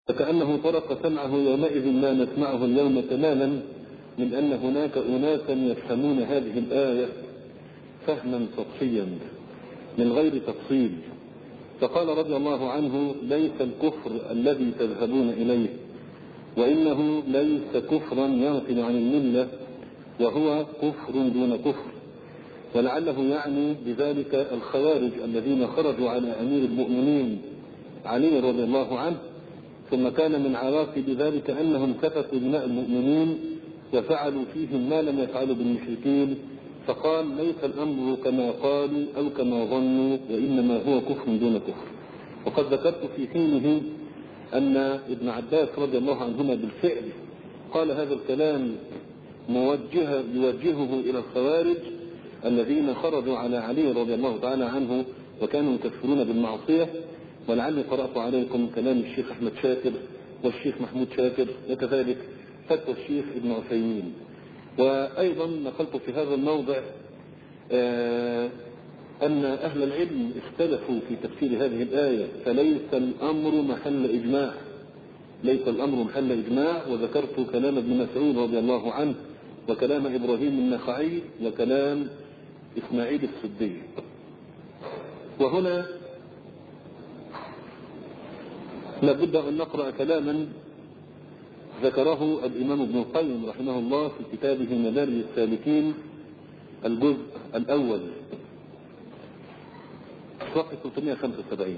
فكأنه طرق سمعه يومئذ ما نسمعه اليوم تماما، من أن هناك أناسا يفهمون هذه الآية فهما سطحيا من غير تفصيل. فقال رضي الله عنه: ليس الكفر الذي تذهبون إليه، وإنه ليس كفرا ينقل عن الملة، وهو كفر دون كفر. ولعله يعني بذلك الخوارج الذين خرجوا على أمير المؤمنين علي رضي الله عنه، ثم كان من عواقب ذلك أنهم سفكوا دماء المؤمنين وفعلوا فيهم ما لم يفعلوا بالمشركين، فقال: ليس الأمر كما قالوا أو كما ظنوا، وإنما هو كفر دون كفر. وقد ذكرت في حينه أن ابن عباس رضي الله عنهما بالفعل قال هذا الكلام يوجهه إلى الخوارج الذين خرجوا على علي رضي الله تعالى عنه وكانوا يكفرون بالمعصية. ولعلي قرأت عليكم كلام الشيخ أحمد شاكر والشيخ محمود شاكر، وكذلك فتوى الشيخ ابن عثيمين. وأيضا نقلت في هذا الموضع أن أهل العلم اختلفوا في تفسير هذه الآية، فليس الأمر محل إجماع، ليس الأمر محل إجماع. وذكرت كلام ابن مسعود رضي الله عنه، وكلام إبراهيم النخعي، وكلام إسماعيل السدي. وهنا لابد أن نقرأ كلاما ذكره الإمام ابن القيم رحمه الله في كتابه مدارج السالكين الجزء الأول صفحة 375.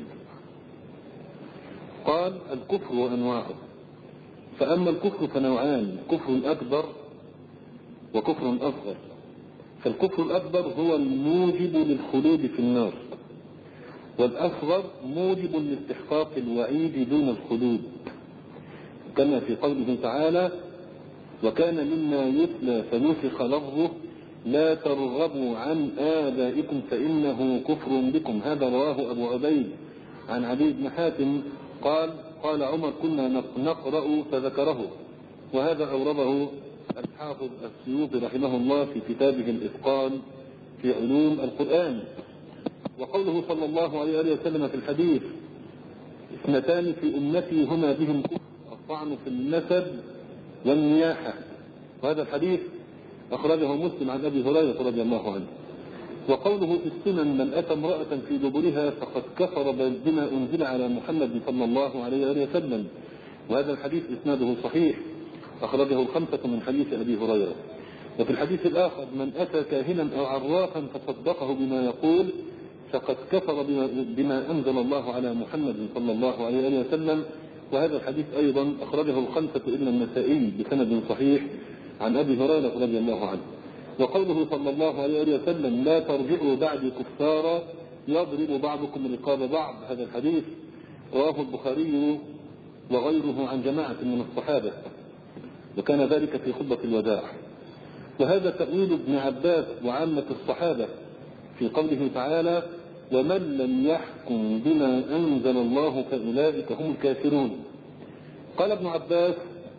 قال: الكفر وأنواعه. فأما الكفر فنوعان: كفر أكبر وكفر أصغر. فالكفر الأكبر هو الموجب للخلود في النار، والأصغر موجب لاستحقاق الوعيد دون الخلود، كما في قوله تعالى: وكان مما يتلى فنسخ لفظه لا ترغبوا عن آبائكم فإنه كفر بكم. هذا رواه أبو عبيد عن علي بن حاتم قال عمر: كنا نقرأ فذكره. وهذا أورده الحافظ السيوطي رحمه الله في كتابه الإتقان في علوم القرآن. وقوله صلى الله عليه وسلم في الحديث: اثنتان في أمتي هما بهم كفر، الطعن في النسب والنياحة. وهذا الحديث أخرجه مسلم عن أبي هريرة رضي الله عنه. وقوله في السنن: من أتى امرأة في دبرها فقد كفر بما أنزل على محمد صلى الله عليه وسلم. وهذا الحديث إسناده صحيح، أخرجه الخمسة من حديث أبي هريرة. وفي الحديث الآخر: من أتى كاهنا أو عرافا فصدقه بما يقول فقد كفر بما أنزل الله على محمد صلى الله عليه وسلم. وهذا الحديث أيضا أخرجه الخمسة إلا النسائي بسند صحيح عن أبي هريرة رضي الله عنه. وقوله صلى الله عليه وسلم: لا ترجعوا بعد كفارا يضرب بعضكم رقاب بعض. هذا الحديث رواه البخاري وغيره عن جماعة من الصحابة، وكان ذلك في خطبة الوداع. وهذا تأويل ابن عباس وعامة الصحابة في قوله تعالى: ومن لم يحكم بما أنزل الله فأولئك هم الكافرون. قال ابن عباس: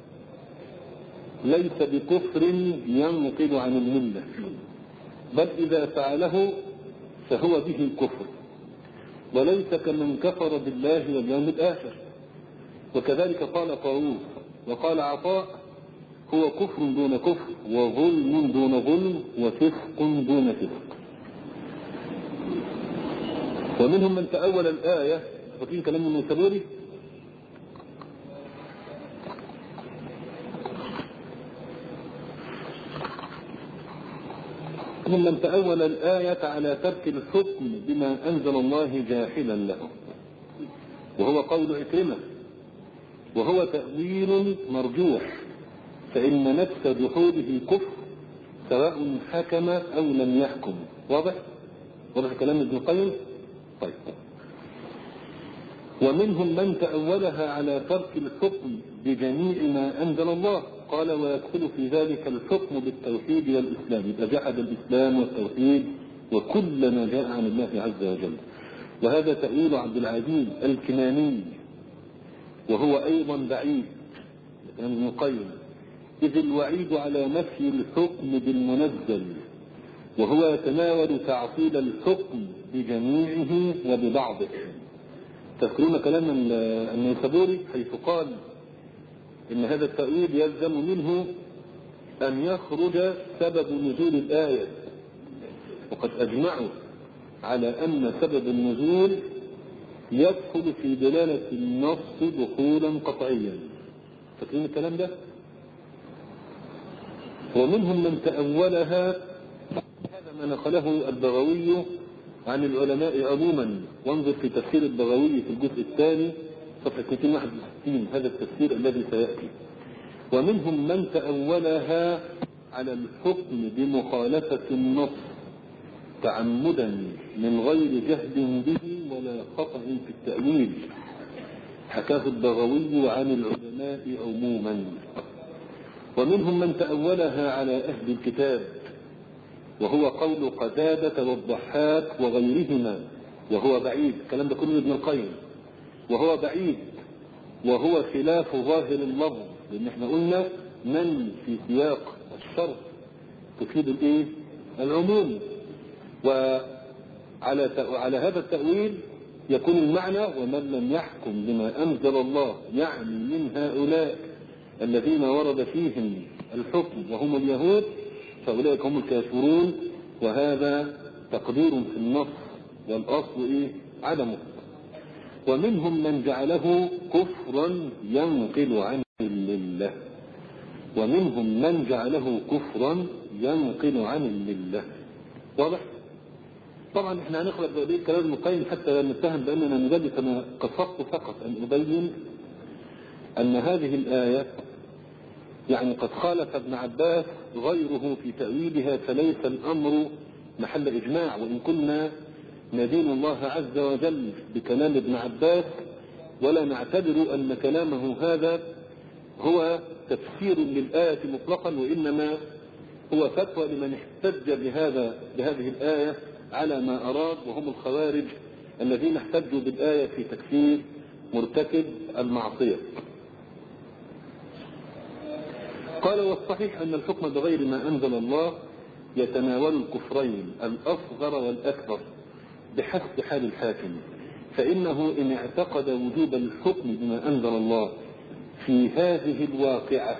ليس بكفر ينقل عن الملة، بل إذا فعله فهو به كفر، وليس كمن كفر بالله واليوم الآخر. وكذلك قال طاووس. وقال عطاء: هو كفر دون كفر، وظلم دون ظلم، وفسق دون فسق. ومنهم من تأول الآية، فاكرين كلام ابن السبوري؟ منهم من تأول الآية على ترك الحكم بما أنزل الله جاحلا له، وهو قول عكرمة، وهو تأويل مرجوح، فإن نفس جحوده كفر سواء حكم أو لم يحكم. واضح كلام ابن القيم؟ طيب. ومنهم من تأولها على ترك الحكم بجميع ما أنزل الله، قال: ويدخل في ذلك الحكم بالتوحيد والإسلام، إذا جحد الإسلام والتوحيد وكل ما جاء عن الله عز وجل. وهذا تأويل عبد العزيز الكناني، وهو أيضا بعيد كلام ابن القيم، إذ الوعيد على نفي الحكم بالمنزل، وهو يتناول تعطيل الحكم بجميعه وببعضه. تذكرون كلام النيسابوري حيث قال إن هذا التأويل يلزم منه أن يخرج سبب نزول الآية، وقد أجمعوا على أن سبب النزول يدخل في دلالة النص دخولا قطعيا. فاكرين الكلام ده؟ ومنهم من تأولها، هذا ما نقله البغوي عن العلماء عموما، وانظر في تفسير البغوي في الجزء الثاني صفحة 261 هذا التفسير الذي سيأتي. ومنهم من تأولها على الحكم بمخالفة النص تعمدا من غير جهد به ولا خطأ في التأويل، حكاه البغوي عن العلماء عموما. ومنهم من تأولها على أهل الكتاب، وهو قول قتادة والضحاك وغيرهما، وهو بعيد، الكلام ده كله ابن القيم، وهو بعيد وهو خلاف ظاهر اللفظ، لأن احنا قلنا من في سياق الشرط تفيد الايه؟ العموم. وعلى هذا التأويل يكون المعنى ومن لم يحكم بما أنزل الله، يعني من هؤلاء الذين ورد فيهم الحكم وهم اليهود، فأولئك هم الكافرون، وهذا تقدير في النص والأصل عدمه. ومنهم من جعله كفرا ينقل عن الملة، ومنهم من جعله كفرا ينقل عن الملة. واضح؟ طبعا احنا هنخلق بقية كلام ابن القيم حتى لا نتهم بأننا نجلس. أنا قصدت فقط أن أبين أن هذه الآية يعني قد خالف ابن عباس غيره في تأويلها، فليس الأمر محل إجماع، وإن كنا ندين الله عز وجل بكلام ابن عباس ولا نعتبر أن كلامه هذا هو تفسير للآية مطلقا، وإنما هو فتوى لمن احتج بهذه الآية على ما أراد، وهم الخوارج الذين احتجوا بالآية في تكفير مرتكب المعصية. قال والصحيح أن الحكم بغير ما أنزل الله يتناول الكفرين الأصغر والأكبر بحسب حال الحاكم، فإنه إن اعتقد وجوب الحكم بما أنزل الله في هذه الواقعة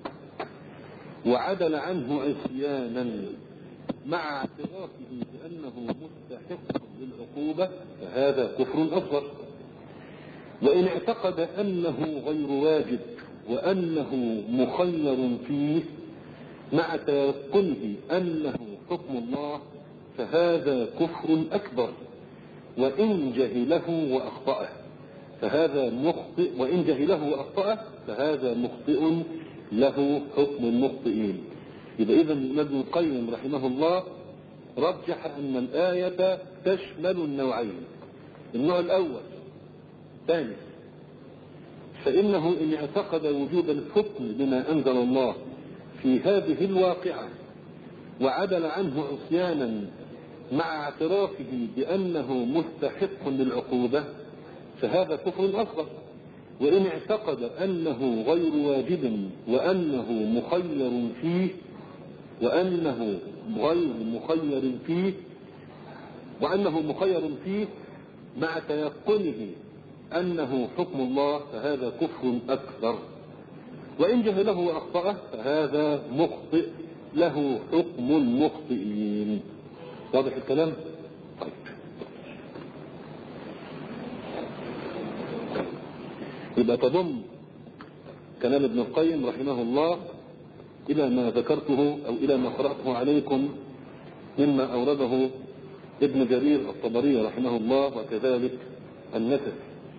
وعدل عنه عصيانا مع اعترافه بأنه مستحق للعقوبة فهذا كفر أصغر. وإن اعتقد أنه غير واجب وأنه مخير فيه مع تيقنه أنه حكم الله فهذا كفر أكبر، وإن جهله وأخطأه فهذا مخطئ، وإن جهله وأخطأه فهذا مخطئ له حكم المخطئين. يبقى إذن ابن القيم رحمه الله رجح أن الآية تشمل النوعين. النوع الأول ثاني، فإنه إن اعتقد وجوب الحكم بما أنزل الله في هذه الواقعة وعدل عنه عصيانا مع اعترافه بأنه مستحق للعقوبة فهذا كفر أصغر. وإن اعتقد أنه غير واجب وأنه مخير فيه مع تيقنه أنه حكم الله فهذا كفر أكبر، وإن جهله وأخطأه فهذا مخطئ له حكم المخطئين. واضح الكلام؟ طيب، يبقى تضم كلام ابن القيم رحمه الله إلى ما ذكرته أو إلى ما قرأته عليكم مما أورده ابن جرير الطبري رحمه الله وكذلك النسفي.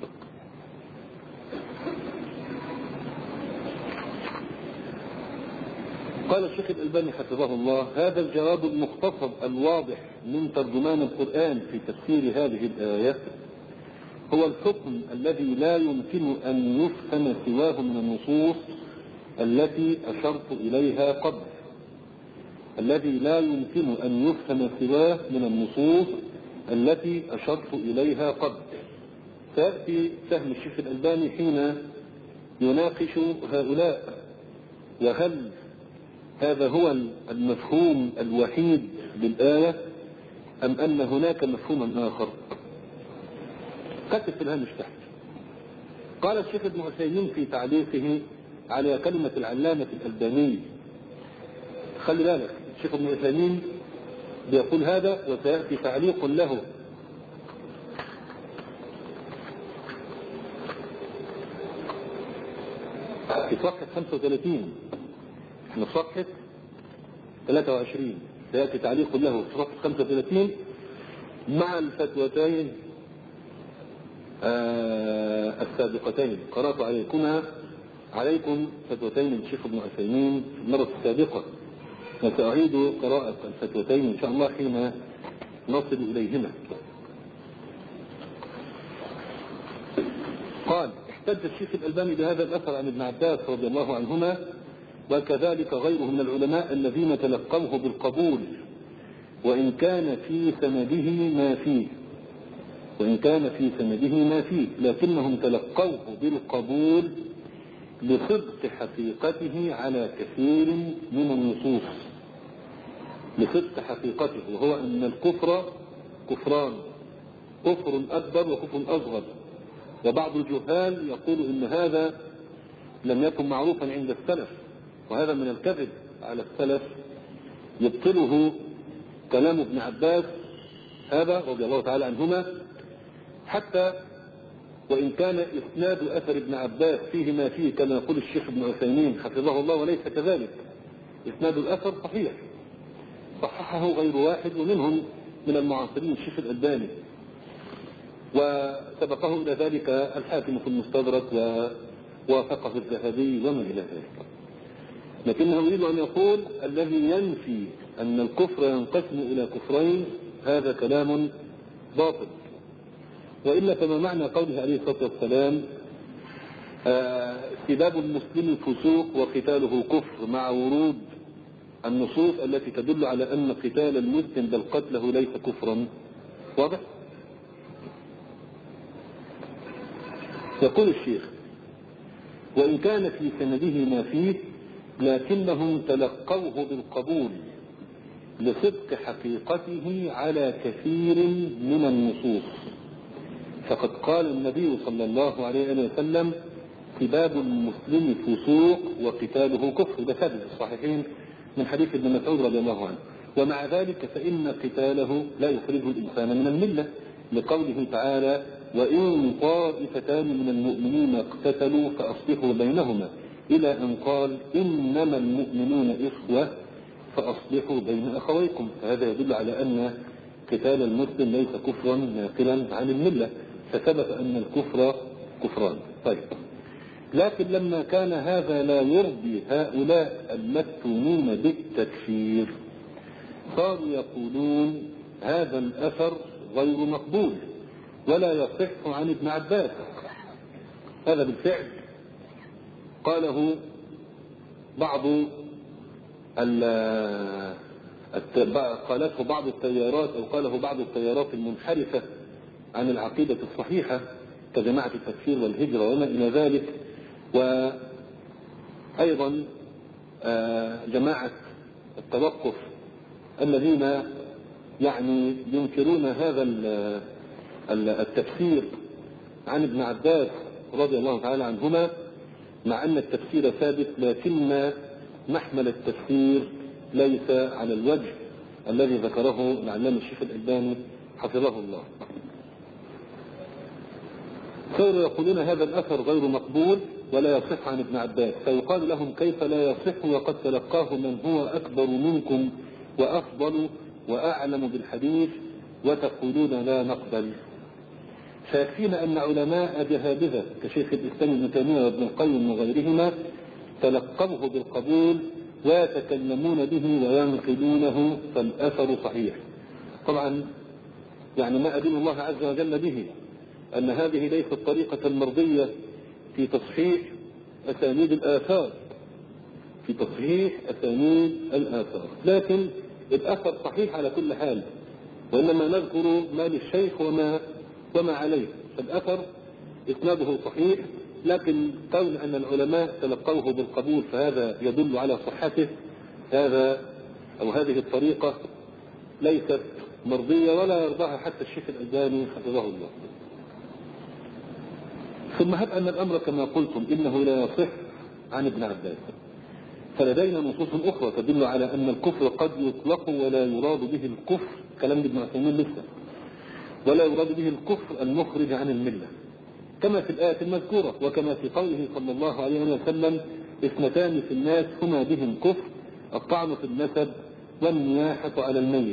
قال الشيخ الألباني حفظه الله: هذا الجواب المختصر الواضح من ترجمان القرآن في تفسير هذه الآية هو الحكم الذي لا يمكن أن يفهم سواه من النصوص التي أشرت إليها قبل. الذي لا يمكن أن يفهم سواه من النصوص التي أشرت إليها قبل. فيأتي فهم الشيخ الألباني حين يناقش هؤلاء، وهل هذا هو المفهوم الوحيد للآية أم أن هناك مفهوما آخر؟ كتب في الهامش تحت. قال الشيخ ابن عثيمين في تعليقه على كلمة العلامة الألباني، خلي بالك الشيخ ابن عثيمين بيقول هذا وسيأتي تعليق له في صفحة 35 من صفحة 23، سيأتي تعليق له في صفحة 35 مع الفتوتين السابقتين. قرأت عليكم فتوتين الشيخ ابن عثيمين في المرة السابقة، وسأعيد قراءة الفتوتين إن شاء الله حين نصل إليهما. قال: احتج الشيخ الألباني بهذا الأثر عن ابن عباس رضي الله عنهما وكذلك غيره من العلماء الذين تلقوه بالقبول وإن كان في سنده ما فيه، لكنهم تلقوه بالقبول لصدق حقيقته على كثير من النصوص. لصدق حقيقته، وهو أن الكفر كفران، كفر أكبر وكفر أصغر. وبعض الجهال يقول إن هذا لم يكن معروفا عند السلف، وهذا من الكذب على السلف، يبطله كلام ابن عباس هذا رضي الله تعالى عنهما، حتى وإن كان إسناد أثر ابن عباس فيه ما فيه كما يقول الشيخ ابن عثيمين حفظه الله، وليس كذلك. إسناد الأثر صحيح، صححه غير واحد ومنهم من المعاصرين الشيخ الألباني، وسبقه إلى ذلك الحاكم في المستدرك ووافقه الذهبي ومن إلى ذلك. لكنه يريد أن يقول الذي ينفي أن الكفر ينقسم إلى كفرين هذا كلام باطل. وإلا فما معنى قوله عليه الصلاة والسلام سباب المسلم فسوق وقتاله كفر، مع ورود النصوص التي تدل على أن قتال المسلم بل قتله ليس كفرا؟ واضح؟ يقول الشيخ: وإن كان في سنده ما فيه، لكنهم تلقوه بالقبول لصدق حقيقته على كثير من النصوص. فقد قال النبي صلى الله عليه وسلم: سباب المسلم فسوق وقتاله كفر، ده ثابت في الصحيحين من حديث ابن مسعود رضي الله عنه. ومع ذلك فإن قتاله لا يخرجه الإنسان من الملة، لقوله تعالى: وإن طائفتان من المؤمنين اقتتلوا فأصلحوا بينهما، إلى أن قال: إنما المؤمنون إخوة فأصلحوا بين أخويكم. فهذا يدل على أن قتال المسلم ليس كفرا ناقلا عن الملة، فثبت أن الكفر كفران. طيب، لكن لما كان هذا لا يرضي هؤلاء المفتونين بالتكفير، صاروا يقولون هذا الأثر غير مقبول ولا يصح عن ابن عباس. هذا بالفعل قاله بعض قالته بعض التيارات، أو قاله بعض التيارات المنحرفة عن العقيدة الصحيحة كجماعة التكفير والهجرة وما إلى ذلك، وأيضا جماعة التوقف الذين يعني ينكرون هذا التفسير عن ابن عباس رضي الله تعالى عنهما، مع أن التفسير ثابت، لكن محمل التفسير ليس على الوجه الذي ذكره العلامة الشيخ الألباني حفظه الله. صاروا يقولون هذا الأثر غير مقبول ولا يصح عن ابن عباس، فيقال لهم: كيف لا يصح وقد تلقاه من هو أكبر منكم وأفضل وأعلم بالحديث وتقولون لا نقبل؟ فيكفينا أن علماء جهابذة كشيخ الإسلام ابن تيمية وابن القيم وغيرهما تلقوه بالقبول ويتكلمون به وينقلونه، فالأثر صحيح. طبعا يعني ما أدين الله عز وجل به أن هذه ليست طريقة مرضية في تصحيح أسانيد الآثار، الآثار، لكن الأثر صحيح على كل حال، وإنما نذكر ما للشيخ وما عليه. فالأثر إسناده صحيح، لكن قول أن العلماء تلقوه بالقبول فهذا يدل على صحته. هذا أو هذه الطريقة ليست مرضية ولا يرضاها حتى الشيخ الألباني حفظه الله. ثم هب أن الأمر كما قلتم إنه لا يصح عن ابن عباس، فلدينا نصوص أخرى تدل على أن الكفر قد يطلق ولا يراد به الكفر، كلام ابن عثيمين لسه، ولا يراد به الكفر المخرج عن الملة، كما في الآية المذكورة، وكما في قوله صلى الله عليه وسلم: اثنتان في الناس هما بهم كفر، الطعن في النسب والنياحة على الميت.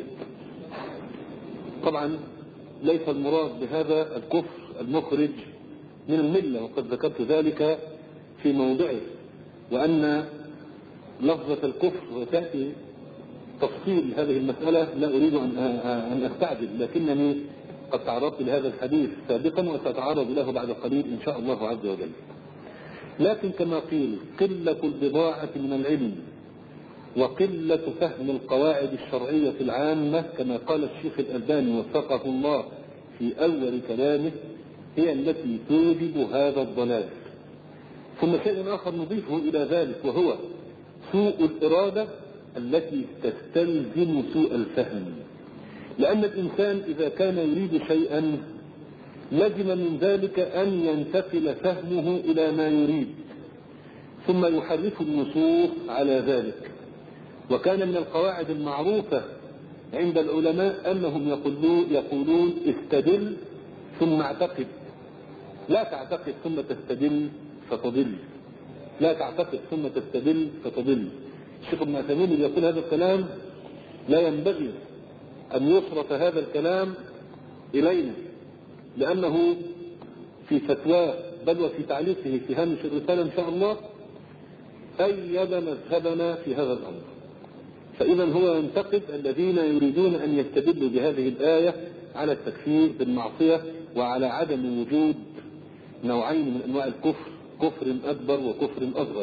طبعا ليس المراد بهذا الكفر المخرج من الملة، وقد ذكرت ذلك في موضعه، وأن لفظة الكفر، وتأتي تفصيل هذه المسألة، لا أريد أن أستعجل، لكنني قد تعرضت لهذا الحديث سابقا وسأتعرض له بعد قليل إن شاء الله عز وجل. لكن كما قيل: قلة البضاعة من العلم وقلة فهم القواعد الشرعية العامة، كما قال الشيخ الألباني وفقه الله في أول كلامه، هي التي توجب هذا الضلال. ثم شيء آخر نضيفه إلى ذلك، وهو سوء الإرادة التي تستلزم سوء الفهم، لأن الإنسان إذا كان يريد شيئا لزم من ذلك أن ينتقل فهمه إلى ما يريد، ثم يحرف النصوص على ذلك. وكان من القواعد المعروفة عند العلماء أنهم يقولون: استدل ثم اعتقد، لا تعتقد ثم تستدل فتضل، لا تعتقد ثم تستدل فتضل. الشيخ ابن عثيمين اللي يقول هذا الكلام لا ينبغي أن يصرف هذا الكلام إلينا، لأنه في فتواه بل وفي تعليقه في هامش الرسالة إن شاء الله أيد مذهبنا في هذا الأمر. فإذا هو ينتقد الذين يريدون أن يستدلوا بهذه الآية على التكفير بالمعصية وعلى عدم وجود نوعين من أنواع الكفر، كفر أكبر وكفر أصغر.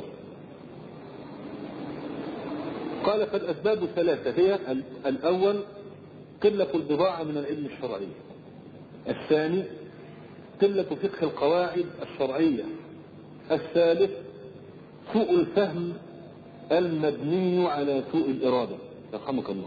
قال: فالأسباب ثلاثة هي: الأول قلة البضاعة من العلم الشرعي، الثاني قلة فقه القواعد الشرعية، الثالث سوء الفهم المبني على سوء الإرادة. يرحمك الله.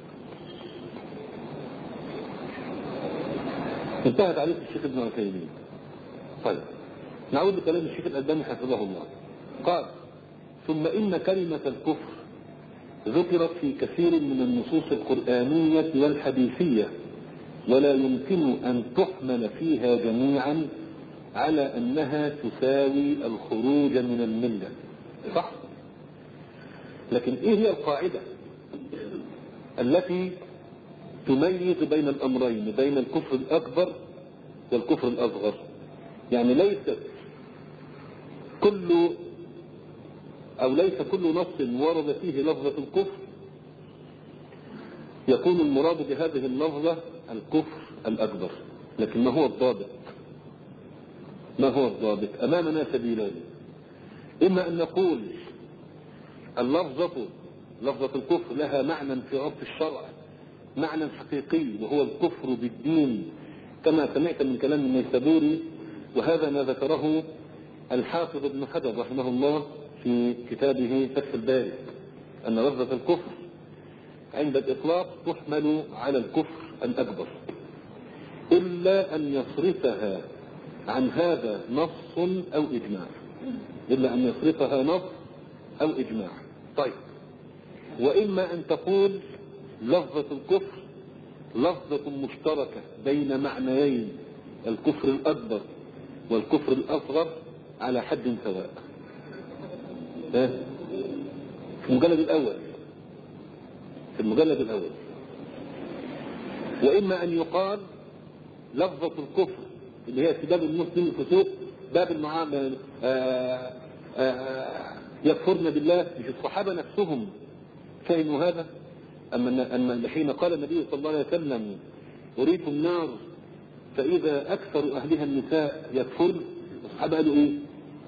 انتهى تعليق الشيخ ابن عثيمين. طيب نعود لكلام الشيخ الألباني حفظه الله. قال: ثم إن كلمة الكفر ذكرت في كثير من النصوص القرآنية والحديثية، ولا يمكن أن تحمل فيها جميعا على أنها تساوي الخروج من الملة، صح؟ لكن إيه هي القاعدة التي تميز بين الأمرين، بين الكفر الأكبر والكفر الأصغر؟ يعني ليس كل نص ورد فيه لفظة الكفر يكون المراد بهذه اللفظة الكفر الأكبر. لكن ما هو الضابط؟ ما هو الضابط؟ أمامنا سبيلان: إما أن نقول لفظة الكفر لها معنى في عرف الشرع، معنى حقيقي، وهو الكفر بالدين، كما سمعت من كلام النيسابوري، وهذا ما ذكره الحافظ ابن حجر رحمه الله في كتابه فتح الباري، أن لفظة الكفر عند الإطلاق تحمل على الكفر الأكبر، إلا أن يصرفها عن هذا نص أو إجماع، إلا أن يصرفها نص أو إجماع. طيب، وإما أن تقول لفظة الكفر لفظة مشتركة بين معنيين، الكفر الأكبر والكفر الأصغر، على حد سواء. في المجلد الأول. وإما أن يقال لفظة الكفر اللي هي سباب المسلم الفسوق، باب المعاملة، يكفرن بالله. مش الصحابة نفسهم فهموا هذا؟ أما حين قال النبي صلى الله عليه وسلم: أريكم نار فإذا أكثر أهلها النساء يكفرن، الصحابة قالوا إيه؟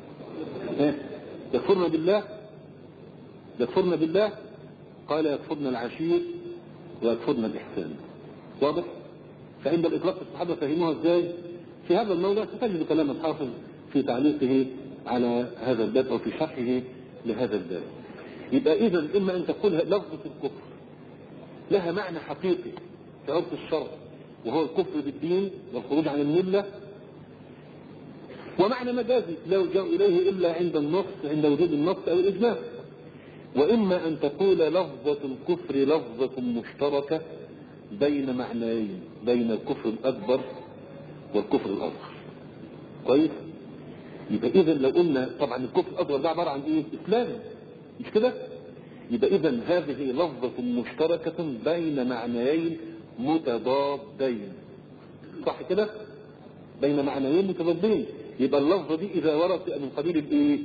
يكفرن بالله. قال: يكفرن العشير ويكفرن الإحسان. واضح؟ فعند الإطلاق الصحابة فهموها إزاي؟ في هذا الموضوع ستجد كلام الحافظ في تعليقه على هذا الباب أو في شرحه لهذا الباب. يبقى إذن إما أن تقول لفظة الكفر لها معنى حقيقي في عرف الشرع، وهو الكفر بالدين والخروج عن الملة، ومعنى مجازي لا يلجأ إليه إلا عند النص، عند وجود النص أو الإجماع. وإما أن تقول لفظة الكفر لفظة مشتركة بين معنيين، بين الكفر الأكبر والكفر الأصغر. كويس؟ يبقى إذا لو قلنا طبعا الكفر الأصغر ده عبارة عن إيه؟ إسلام، مش كده؟ يبقى إذا هذه لفظة مشتركة بين معنيين متضادين، صح كده؟ بين معنيين متضادين. يبقى اللفظة دي إذا وردت من قبيل الإيه؟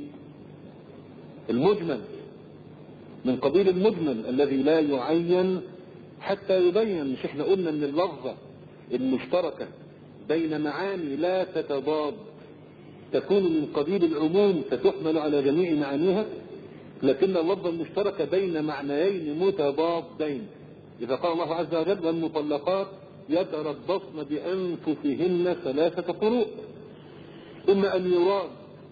المجمل، من قبيل المجمل الذي لا يعين حتى يبين. مش احنا قلنا ان اللفظة المشتركة بين معاني لا تتضاد تكون من قبيل العموم فتحمل على جميع معانيها، لكن اللفظة المشتركة بين معنيين متضادين. إذا قال الله عز وجل والمطلقات يتربصن بأنفسهن 3 قروء، إما أن يراد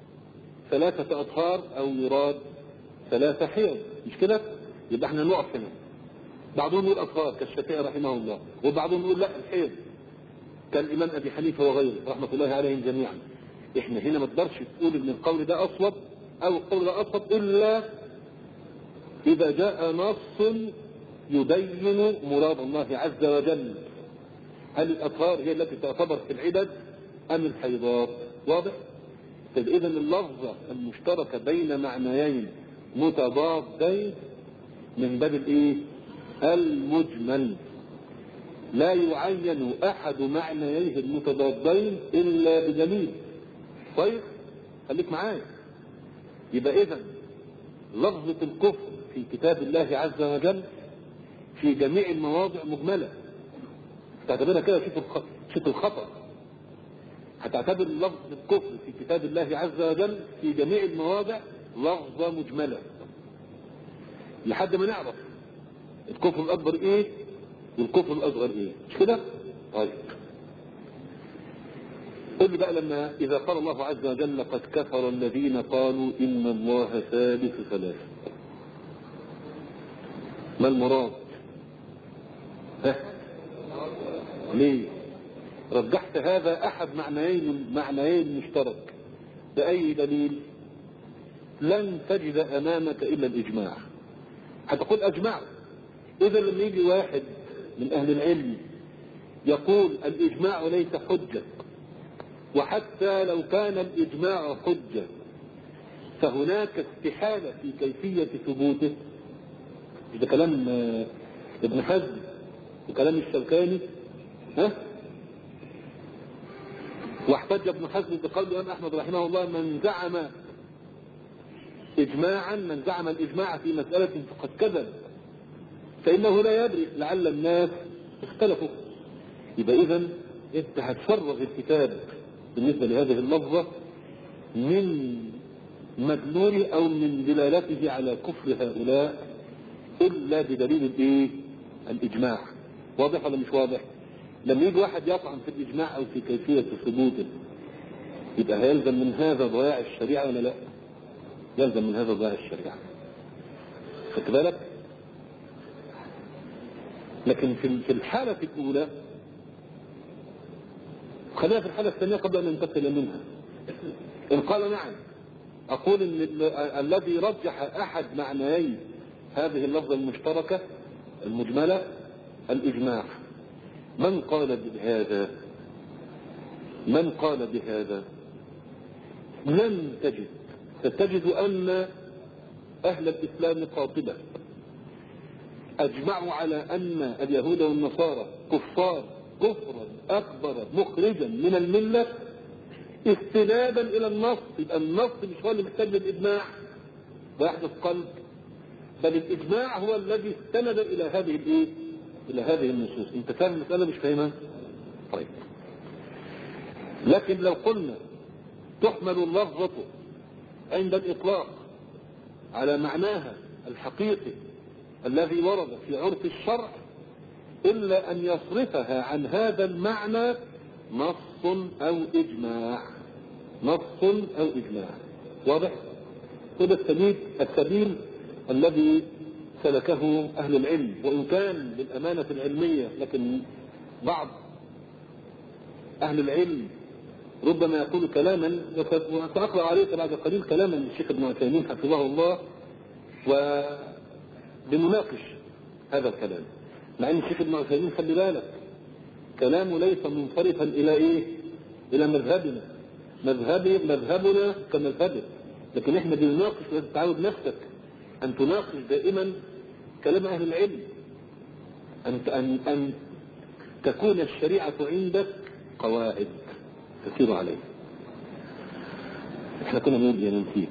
3 أطهار أو يراد 3 حيض، مش كده؟ يبقى احنا نقف هنا. بعضهم يقول أطهار كالشافعي رحمه الله، وبعضهم يقول لا الحيض كالإمام أبي حنيفة وغيره رحمة الله عليهم جميعا. احنا هنا ما تقدرش تقول ان القول ده أصوب أو القول ده أصوب إلا إذا جاء نص يبين مراد الله عز وجل. هل الأطهار هي التي تعتبر في العدد أم الحيضات؟ واضح؟ إذا اللفظة المشتركة بين معنيين متضادين من باب الإيه؟ المجمل، لا يعين أحد معنييه المتضادين إلا بدليل. طيب خليك معايا. يبقى إذا لفظة الكفر في كتاب الله عز وجل في جميع المواضع مجملة، تعتبرها كده. شوف الخطأ، هتعتبر لفظ الكفر في كتاب الله عز وجل في جميع المواضع لفظة مجملة لحد ما نعرف الكفر الأكبر إيه والكفر الأصغر إيه، مش كده؟ طيب قل لي بقى لما إذا قال الله عز وجل لقد كفر الذين قالوا إن الله ثالث ثلاثة، ما المراد؟ ليه رجحت هذا أحد معنيين مشترك؟ بأي دليل؟ لن تجد أمامك إلا الإجماع. هتقول أجمع. إذا لما يجي واحد من أهل العلم يقول الإجماع ليس حجة، وحتى لو كان الإجماع حجة فهناك استحالة في كيفية ثبوته. ده كلام ابن حزم وكلام الشوكاني، واحتج ابن حزم بقول الإمام أحمد رحمه الله من زعم الإجماع في مسألة فقد كذب، فإنه لا يدري لعل الناس اختلفوا. يبقى إذن أنت هتفرغ الكتاب بالنسبة لهذه اللفظة من مدلوله أو من دلالته على كفر هؤلاء إلا بدليل الإيه؟ الإجماع. واضح ولا مش واضح؟ لما يجي واحد يطعن في الإجماع أو في كيفية ثبوته يبقى هيلزم من هذا ضياع الشريعة ولا لا؟ يلزم من هذا ضياع الشريعة. خدت بالك؟ لكن في الحالة الأولى، خلينا في الحالة الثانية قبل أن ننتقل منها. إن قال نعم أقول إن الذي رجح أحد معنيين هذه اللفظة المشتركة المجملة الإجماع. من قال بهذا؟ لن تجد أن أهل الإسلام قاطبة أجمعوا على أن اليهود والنصارى كفار كفرا أكبر مخرجا من الملة استنادا إلى النص. يبقى النص مش هو اللي محتاج للإجماع ويحدث قلب، بل الإجماع هو الذي استند إلى هذه النصوص. أنت فاهم المسألة مش فاهمها؟ طيب، لكن لو قلنا تحمل اللفظة عند الإطلاق على معناها الحقيقي الذي ورد في عرف الشرع إلا أن يصرفها عن هذا المعنى نص أو إجماع. واضح؟ هذا السبيل الذي سلكه أهل العلم، وإن كان بالأمانة العلمية لكن بعض أهل العلم ربما يقول كلاما، وسأقرأ عليك بعد قليل كلاما للشيخ ابن عثيمين حفظه الله وبنناقش هذا الكلام، مع ان الشيخ ابن عثيمين خلي بالك كلامه ليس منصرفا الى ايه؟ الى مذهبنا، مذهبنا كمذهبه، لكن احنا بنناقش. لازم تعود نفسك ان تناقش دائما كلام اهل العلم، ان تكون الشريعة عندك قواعد تسير عليها. احنا كنا بنقول يا نسيت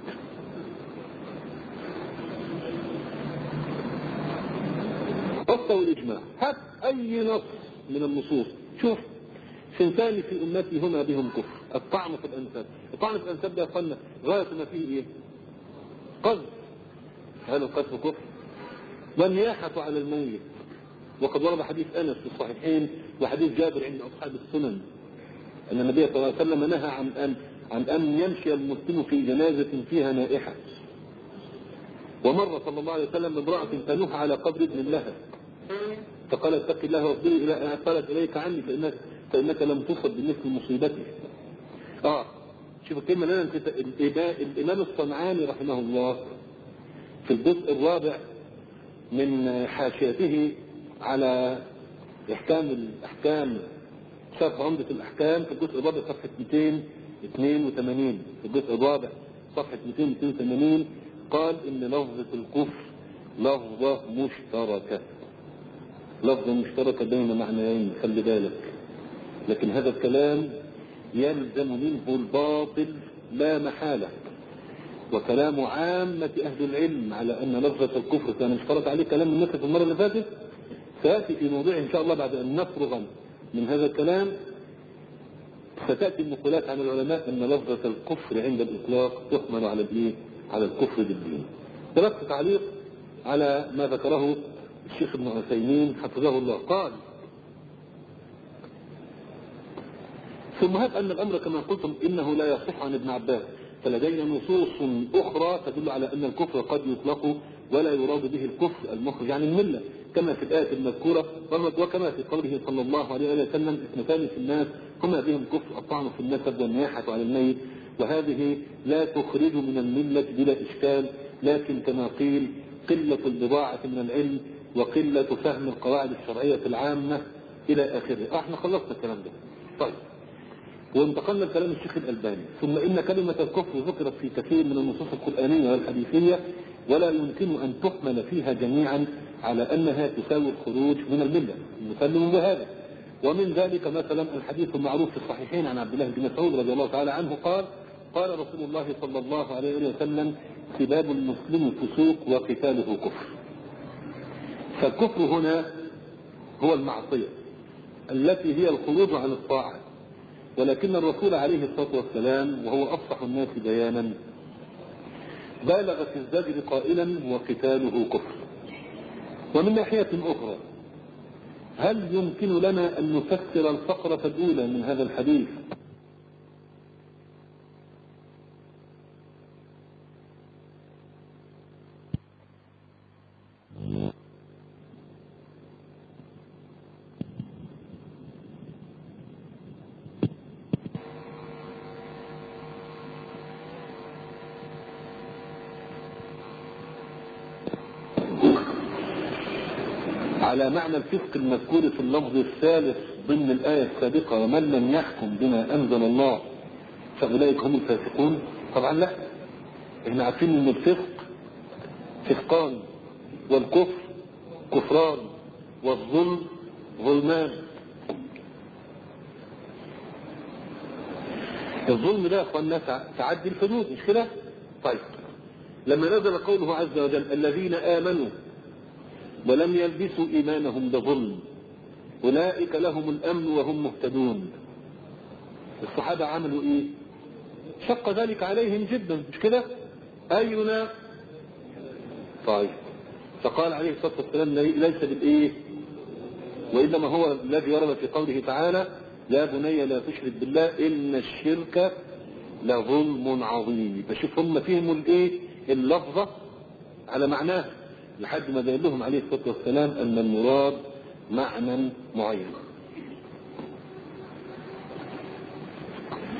قصة والإجماع، هات أي نص من النصوص، شوف سنتان في أمتي هما بهم كفر، الطعن في الأنساب. الطعن في الأنساب ده يقولنا غاية ما فيه إيه؟ قذف، هل القذف كفر؟ والنياحة على الميت، وقد ورد حديث أنس في الصحيحين وحديث جابر عند أصحاب السنن أن النبي صلى الله عليه وسلم نهى عن أن يمشي المسلم في جنازة فيها نائحة. ومر صلى الله عليه وسلم امرأة تنوح على قبر ابن لها فقال اتق الله واصبري إلى أن قالت إليك عني فإنك لم تصب بمثل مصيبتي. شوف الكلمة اللي أنا نسيتها. الإمام الصنعاني رحمه الله في الجزء الرابع من حاشيته على الأحكام شرح عمدة الأحكام في الجزء الرابع صفحة 282، في الجزء الرابع صفحة 282 قال إن لفظة الكفر لفظة مشتركة بين معنيين، خلي بالك. لكن هذا الكلام يلزم منه الباطل لا محالة، وكلام عامة أهل العلم على أن لفظة الكفر كان اشترط عليه كلام الناس في المرة اللي فاتت، سيأتي في موضوع إن شاء الله بعد أن نفرغ من هذا الكلام. ستأتي النقولات عن العلماء أن لفظة الكفر عند الإطلاق تحمل على الإيه؟ على الكفر بالدين. تركت تعليق على ما ذكره الشيخ ابن عثيمين حفظه الله. قال ثم هب أن الأمر كما قلتم إنه لا يصح عن ابن عباس، فلدينا نصوص أخرى تدل على أن الكفر قد يطلق ولا يراد به الكفر المخرج عن الملة، كما في الآية المذكورة وكما في قوله صلى الله عليه وسلم اثنتان في الناس هما بهم كفر، الطعن في النسب والنياحة على الميت، وهذه لا تخرج من الملة بلا إشكال، لكن كما قيل قلة البضاعة من العلم وقلة فهم القواعد الشرعية العامة إلى آخره. احنا خلصنا الكلام ده. طيب، وانتقلنا لكلام الشيخ الألباني. ثم إن كلمة الكفر ذكرت في كثير من النصوص القرآنية والحديثية، ولا يمكن أن تحمل فيها جميعا على أنها تساوي الخروج من الملة، مسلم بهذا. ومن ذلك مثلا الحديث المعروف في الصحيحين عن عبد الله بن مسعود رضي الله تعالى عنه قال رسول الله صلى الله عليه وسلم سباب المسلم فسوق وقتاله كفر. فالكفر هنا هو المعصية التي هي الخروج عن الطاعة، ولكن الرسول عليه الصلاة والسلام وهو أفصح الناس بيانا بالغ في الزجر قائلا وقتاله كفر. ومن ناحية أخرى، هل يمكن لنا أن نفسر الفقرة الأولى من هذا الحديث على معنى الفسق المذكور في اللفظ الثالث ضمن الآية السابقة ومن لم يحكم بما أنزل الله فأولئك هم الفاسقون؟ طبعا لا، احنا عارفين ان الفسق فسقان، والكفر كفران، والظلم ظلمان. الظلم ده يا اخواننا تعدي الحدود، مش كده؟ طيب، لما نزل قوله عز وجل الذين آمنوا ولم يلبسوا إيمانهم بظلم أولئك لهم الأمن وهم مهتدون، الصحابة عملوا إيه؟ شق ذلك عليهم جدا، مش كده؟ أينا طيب، فقال عليه الصلاة والسلام ليس بالإيه؟ وإنما هو الذي ورد في قوله تعالى يا بني لا تشرك بالله إن الشرك لظلم عظيم. فشوف هم فهموا الإيه؟ اللفظة على معناه، لحد ما بين لهم عليه الصلاة والسلام أن المراد معنى معين.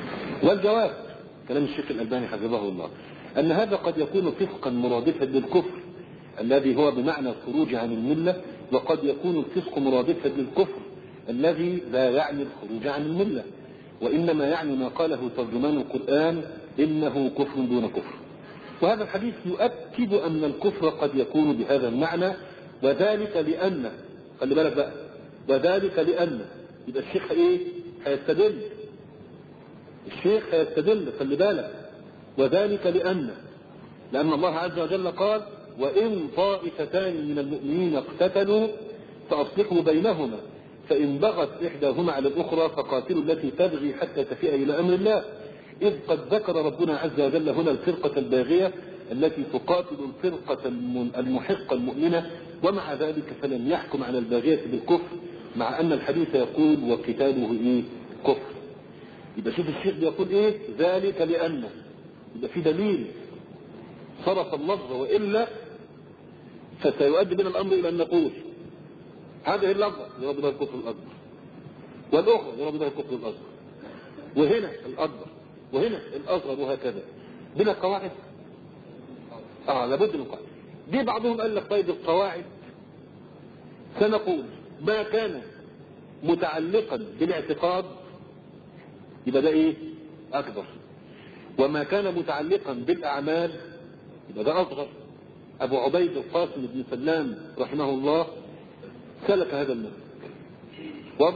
والجواب كلام الشيخ الألباني حفظه الله أن هذا قد يكون فسقا مرادفا للكفر الذي هو بمعنى الخروج عن الملة، وقد يكون الفسق مرادفا للكفر الذي لا يعني الخروج عن الملة، وإنما يعني ما قاله ترجمان القرآن إنه كفر دون كفر. وهذا الحديث يؤكد أن الكفر قد يكون بهذا المعنى، وذلك لأن خلي بالك بقى، وذلك لأن يبقى الشيخ إيه؟ هيستدل، الشيخ هيستدل، خلي بالك، وذلك لأن الله عز وجل قال وإن طائفتان من المؤمنين اقتتلوا فأصلحوا بينهما فإن بغت إحداهما على الأخرى فقاتلوا التي تبغي حتى تفيء إلى أمر الله، إذ قد ذكر ربنا عز وجل هنا الفرقة الباغية التي تقاتل الفرقة المحقة المؤمنة، ومع ذلك فلم يحكم على الباغية بالكفر، مع أن الحديث يقول وقتاله إيه؟ كفر. يبقى شوف الشيخ بيقول إيه؟ ذلك لأن، يبقى في دليل صرف اللفظ، وإلا فسيؤدي بنا الأمر إلى أن نقول هذه اللفظة يراد بها الكفر الأكبر، والأخرى يراد بها الكفر الأصغر، وهنا الأكبر وهنا الأصغر، وهكذا بلا قواعد. لابد من قواعد. دي بعضهم قال لك طيب القواعد سنقول ما كان متعلقا بالاعتقاد يبقى ده ايه؟ أكبر، وما كان متعلقا بالأعمال يبقى ده أصغر. أبو عبيد القاسم بن سلام رحمه الله سلك هذا المنهج، واضح؟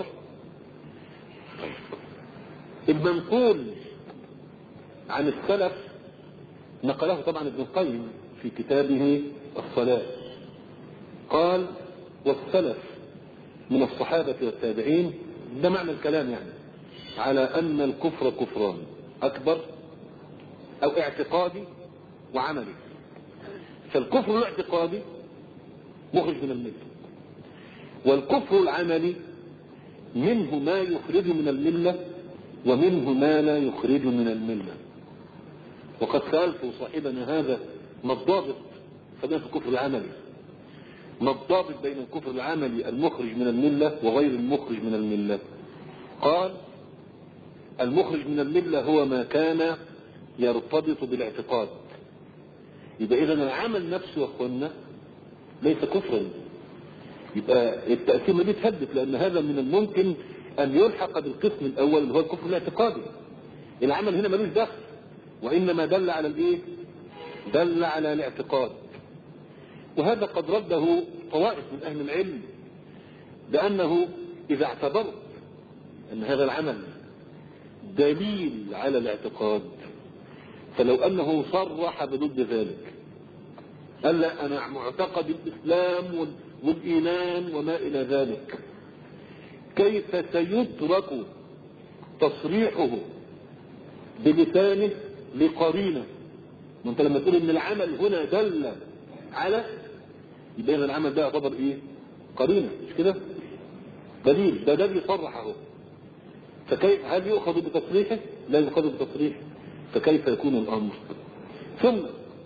المنقول عن السلف نقله طبعا ابن القيم في كتابه الصلاة، قال والسلف من الصحابة والتابعين، ده معنى الكلام يعني، على أن الكفر كفران، أكبر أو اعتقادي وعملي. فالكفر الاعتقادي مخرج من الملة، والكفر العملي منه ما يخرج من الملة ومنه ما لا يخرج من الملة. وقد سألت صاحبنا هذا ما الضابط فبين الكفر العملي، ما الضابط بين الكفر العملي المخرج من الملة وغير المخرج من الملة؟ قال المخرج من الملة هو ما كان يرتبط بالاعتقاد. يبقى إذن العمل نفسه يا أخوانا ليس كفرا، يبقى التقسيمة دي تهدف، لأن هذا من الممكن أن يلحق بالقسم الأول اللي هو الكفر الاعتقادي. العمل هنا ملوش دخل، وإنما دل على الإيه؟ دل على الاعتقاد. وهذا قد رده طوائف من أهل العلم بأنه إذا اعتبرت أن هذا العمل دليل على الاعتقاد، فلو أنه صرح بضد ذلك قال لا أنا معتقد الإسلام والإيمان وما إلى ذلك، كيف سيترك تصريحه بلسانه لقرينة؟ وانت لما تقول ان العمل هنا دل على، يبقى العمل ده يعتبر ايه؟ قرينة، مش كده؟ دليل، ده يصرحه. فكيف هل يؤخذ بتصريحه؟ لا يؤخذ بتصريحه، فكيف يكون الامر؟ ثم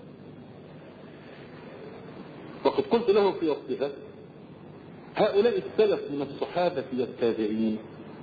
وقد قلت له في وقتها هؤلاء السلف من الصحابة والتابعين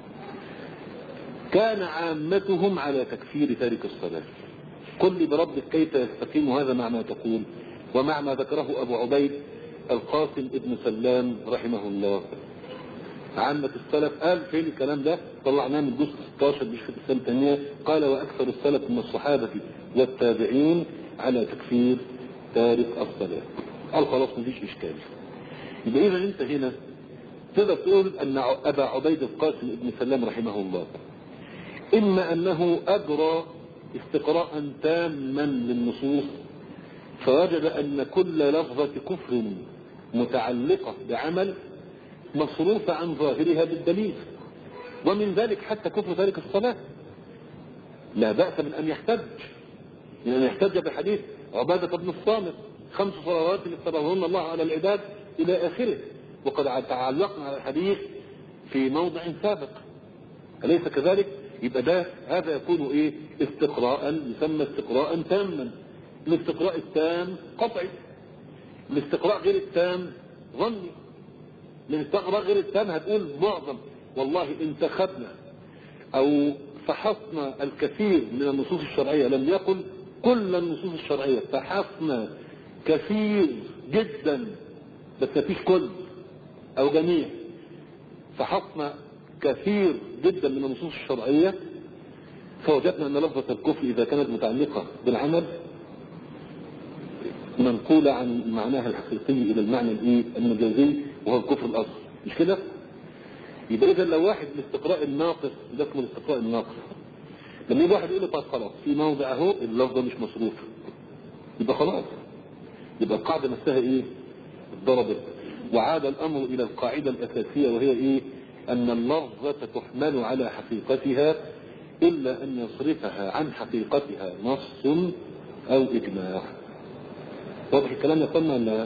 كان عامتهم على تكفير تارك الصلاة. قل لي بربك كيف يستقيم هذا مع ما تقول ومع ما ذكره أبو عبيد القاسم ابن سلام رحمه الله. عامة السلف قال فين الكلام ده؟ طلعناه من جزء 16 بشكل السنة الثانية، قال وأكثر السلف من الصحابة والتابعين على تكفير تارك الصلاة. قال خلاص مفيش إشكال. يبقى إذا أنت هنا تقدر تقول أن أبا عبيد القاسم ابن سلام رحمه الله إما أنه أجرى استقراء تاما للنصوص فوجد أن كل لفظة كفر متعلقة بعمل مصروفة عن ظاهرها بالدليل، ومن ذلك حتى كفر تارك الصلاة لا بأس من أن يحتج، من أن يحتج بحديث عبادة بن الصامت 5 صلوات افترضهن الله على العباد إلى آخره، وقد تعلقنا على الحديث في موضع سابق، أليس كذلك؟ يبقى ده هذا يكون ايه؟ استقراء، يسمى استقراء تاما. الاستقراء التام قطعي، الاستقراء غير التام ظني. الاستقراء غير التام هتقول معظم والله انتخبنا او فحصنا الكثير من النصوص الشرعية، لم يقل كل النصوص الشرعية، فحصنا كثير جدا بس مفيش كل او جميع، فحصنا كثير جدا من النصوص الشرعية، فوجدنا ان لفظة الكفر اذا كانت متعلقة بالعمل منقولة عن معناها الحقيقي الى المعنى المجازي وهو الكفر الاصغر، مش كده؟ يبقى اذا لو واحد الاستقراء الناقص، ده اسمه الاستقراء الناقص، لما يجي واحد يقول لي طيب خلاص في موضع اهو اللفظ ده مش مصروف، يبقى خلاص، يبقى القاعدة نفسها اتضربت، وعاد الامر الى القاعدة الاساسية وهي ان اللفظة تحمل على حقيقتها الا ان يصرفها عن حقيقتها نص او اجماع. واضح الكلام يا اخوانا ولا؟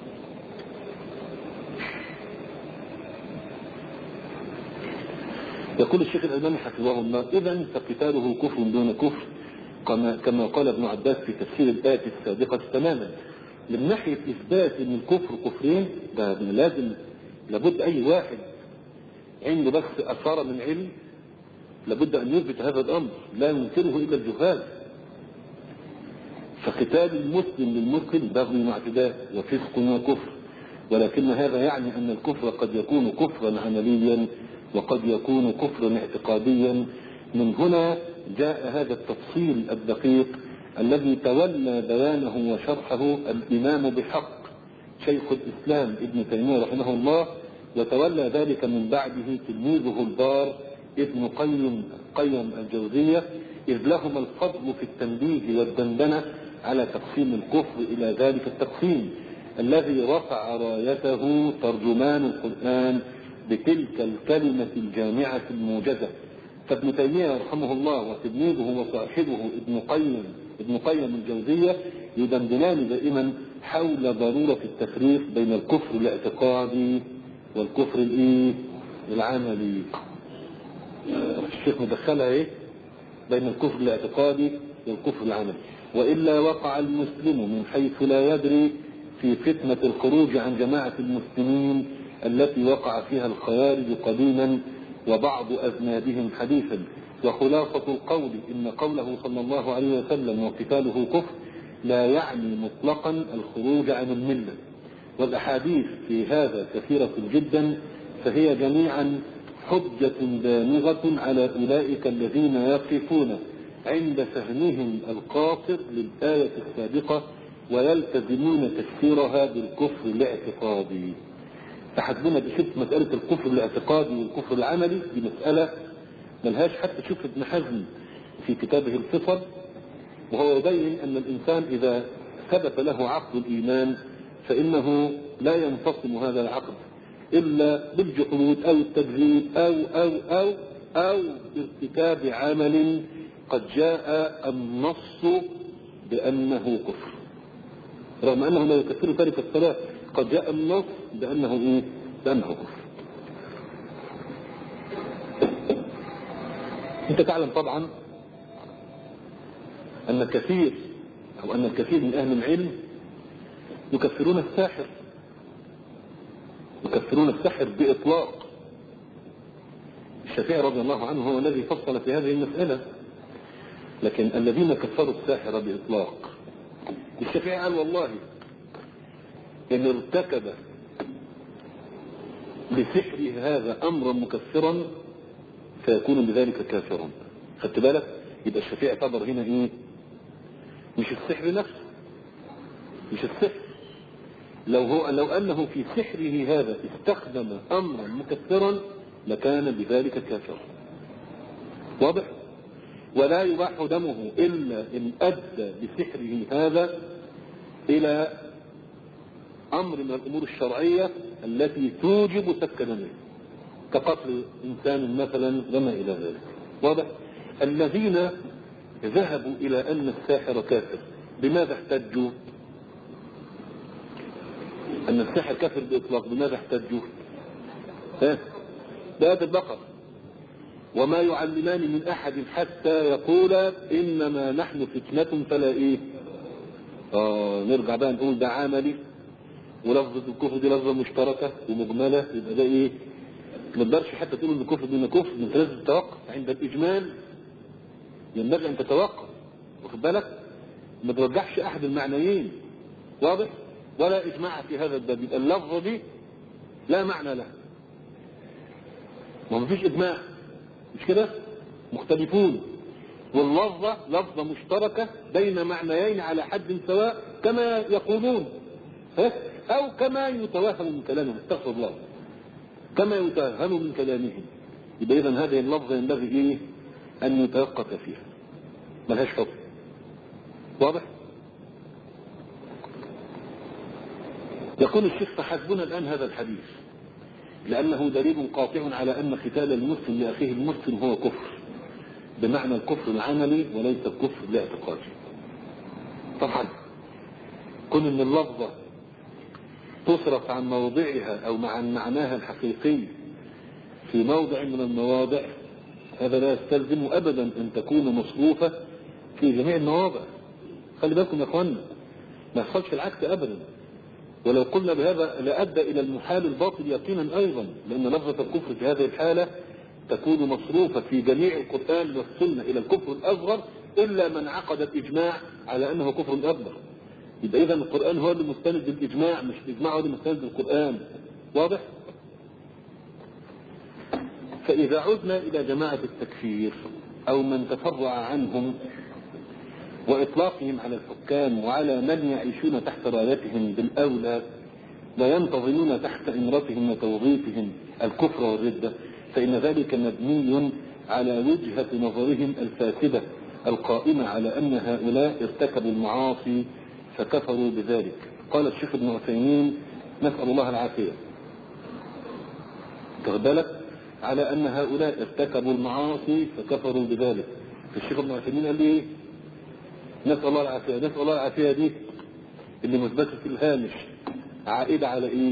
يقول الشيخ الألباني حفظه الله: إذن فقتاله كفر دون كفر كما قال ابن عباس في تفسير الآية السابقة تماما. من ناحية إثبات أن الكفر كفرين ده لازم لابد أي واحد عنده بس أثار من علم لابد أن يثبت هذا الأمر، لا ينكره إلا الجهال. فقتال المسلم للمسلم بغي واعتداء وفسق وكفر، ولكن هذا يعني أن الكفر قد يكون كفرا عمليا وقد يكون كفرا اعتقاديا. من هنا جاء هذا التفصيل الدقيق الذي تولى بيانه وشرحه الإمام بحق شيخ الإسلام ابن تيمية رحمه الله، وتولى ذلك من بعده تلميذه البار ابن قيم الجوزية، إذ لهما الفضل في التنبيه والدندنة على تقسيم الكفر إلى ذلك التقسيم الذي رفع رايته ترجمان القرآن بتلك الكلمة الجامعة الموجزة. فابن تيمية رحمه الله وتلميذه وصاحبه ابن قيم الجوزية يدندنان دائما حول ضرورة التفريق بين الكفر الاعتقادي والكفر العملي. الشيخ مدخلها بين الكفر الاعتقادي والكفر العملي، وإلا وقع المسلم من حيث لا يدري في فتنة الخروج عن جماعة المسلمين التي وقع فيها الخوارج قديما وبعض أذنابهم حديثا. وخلاصة القول إن قوله صلى الله عليه وسلم وقتاله كفر لا يعني مطلقا الخروج عن الملة، والأحاديث في هذا كثيرة جدا، فهي جميعا حجة دامغة على أولئك الذين يقفون عند فهمهم القاصر للآية السابقة ويلتزمون تفسيرها بالكفر الاعتقادي. تحدثنا بشدة مسألة الكفر الاعتقادي والكفر العملي، دي مسألة ملهاش حتى. شوف ابن حزم في كتابه الفصل وهو يبين أن الإنسان إذا ثبت له عقد الإيمان فإنه لا ينفصل هذا العقد إلا بالجحود أو التكذيب أو بارتكاب عمل قد جاء النص بأنه كفر، رغم أنه لا يكفر تارك الصلاة، قد جاء النص بأنه كفر. أنت تعلم طبعا أن الكثير من أهل العلم يكفرون الساحر بإطلاق. الشافعي رضي الله عنه هو الذي فصل في هذه المسألة، لكن الذين كفروا الساحر بإطلاق الشافعي قال والله إن ارتكب بسحره هذا أمرا مكفرا فيكون بذلك كافرا. خدت بالك؟ يبقى الشافعي اعتبر هنا مش السحر نفسه، مش السحر، لو أنه في سحره هذا استخدم أمرا مكفرا لكان بذلك كافرا. واضح؟ ولا يباح دمه إلا إن أدى بسحره هذا إلى أمر من الأمور الشرعية التي توجب سفك دمه كقتل إنسان مثلا وما إلى ذلك. واضح؟ الذين ذهبوا إلى أن الساحر كافر بماذا احتجوا؟ أن الساحر كافر بإطلاق بماذا احتجوا؟ بآية البقرة: وما يعلمان من أحد حتى يقولا إنما نحن فتنة فلا نرجع بقى نقول ده عملي، ولفظة الكفر دي لفظة مشتركة ومجملة، يبقى ده ما تقدرش حتى تقول ان الكفر دون كفر، انت لازم تتوقف عند الإجمال ينبغي أن تتوقف، واخد بالك؟ ما ترجحش أحد المعنيين، واضح؟ ولا إجماع في هذا الباب. اللفظة دي لا معنى لها، ما فيش إجماع، مش كده؟ مختلفون، واللفظة لفظة مشتركة بين معنيين على حد سواء كما يقولون، أو كما يتوهم من كلامهم، استغفر الله، كما يتوهم من كلامهم. يبقى إذن هذه اللفظة ينبغي إيه؟ أن يتوقف فيها، ملهاش حكم، واضح؟ يقول الشيخ: فحسبنا الآن هذا الحديث لأنه دليل قاطع على أن قتال المسلم لأخيه المسلم هو كفر، بمعنى الكفر العملي وليس الكفر الاعتقادي. طبعا كون ان اللفظة تصرف عن موضعها او عن معناها الحقيقي في موضع من المواضع، هذا لا يستلزم ابدا ان تكون مصروفة في جميع المواضع. خلي بالكم يا اخوانا، ما يحصلش العكس ابدا، ولو قلنا بهذا لأدى الى المحال الباطل يقينا ايضا، لان لفظة الكفر في هذه الحالة تكون مصروفة في جميع القرآن والسنة إلى الكفر الأصغر إلا من عقد الإجماع على أنه كفر أكبر. يبقى إذا القرآن هو اللي مستند للإجماع، مش الإجماع هو اللي مستند للقرآن، واضح؟ فإذا عدنا إلى جماعة التكفير أو من تفرع عنهم وإطلاقهم على الحكام وعلى من يعيشون تحت رايتهم بالأولى وينتظمون تحت إمرتهم وتوظيفهم الكفر والردة، فإن ذلك مبني على وجهة نظرهم الفاسدة القائمة على أن هؤلاء ارتكبوا المعاصي فكفروا بذلك. قال الشيخ ابن عثيمين نسأل الله العافية، واخد بالك؟ على أن هؤلاء ارتكبوا المعاصي فكفروا بذلك. الشيخ ابن عثيمين قال لي نسأل الله العافية. نسأل الله العافية دي اللي مثبتة في الهامش عائدة على ايه؟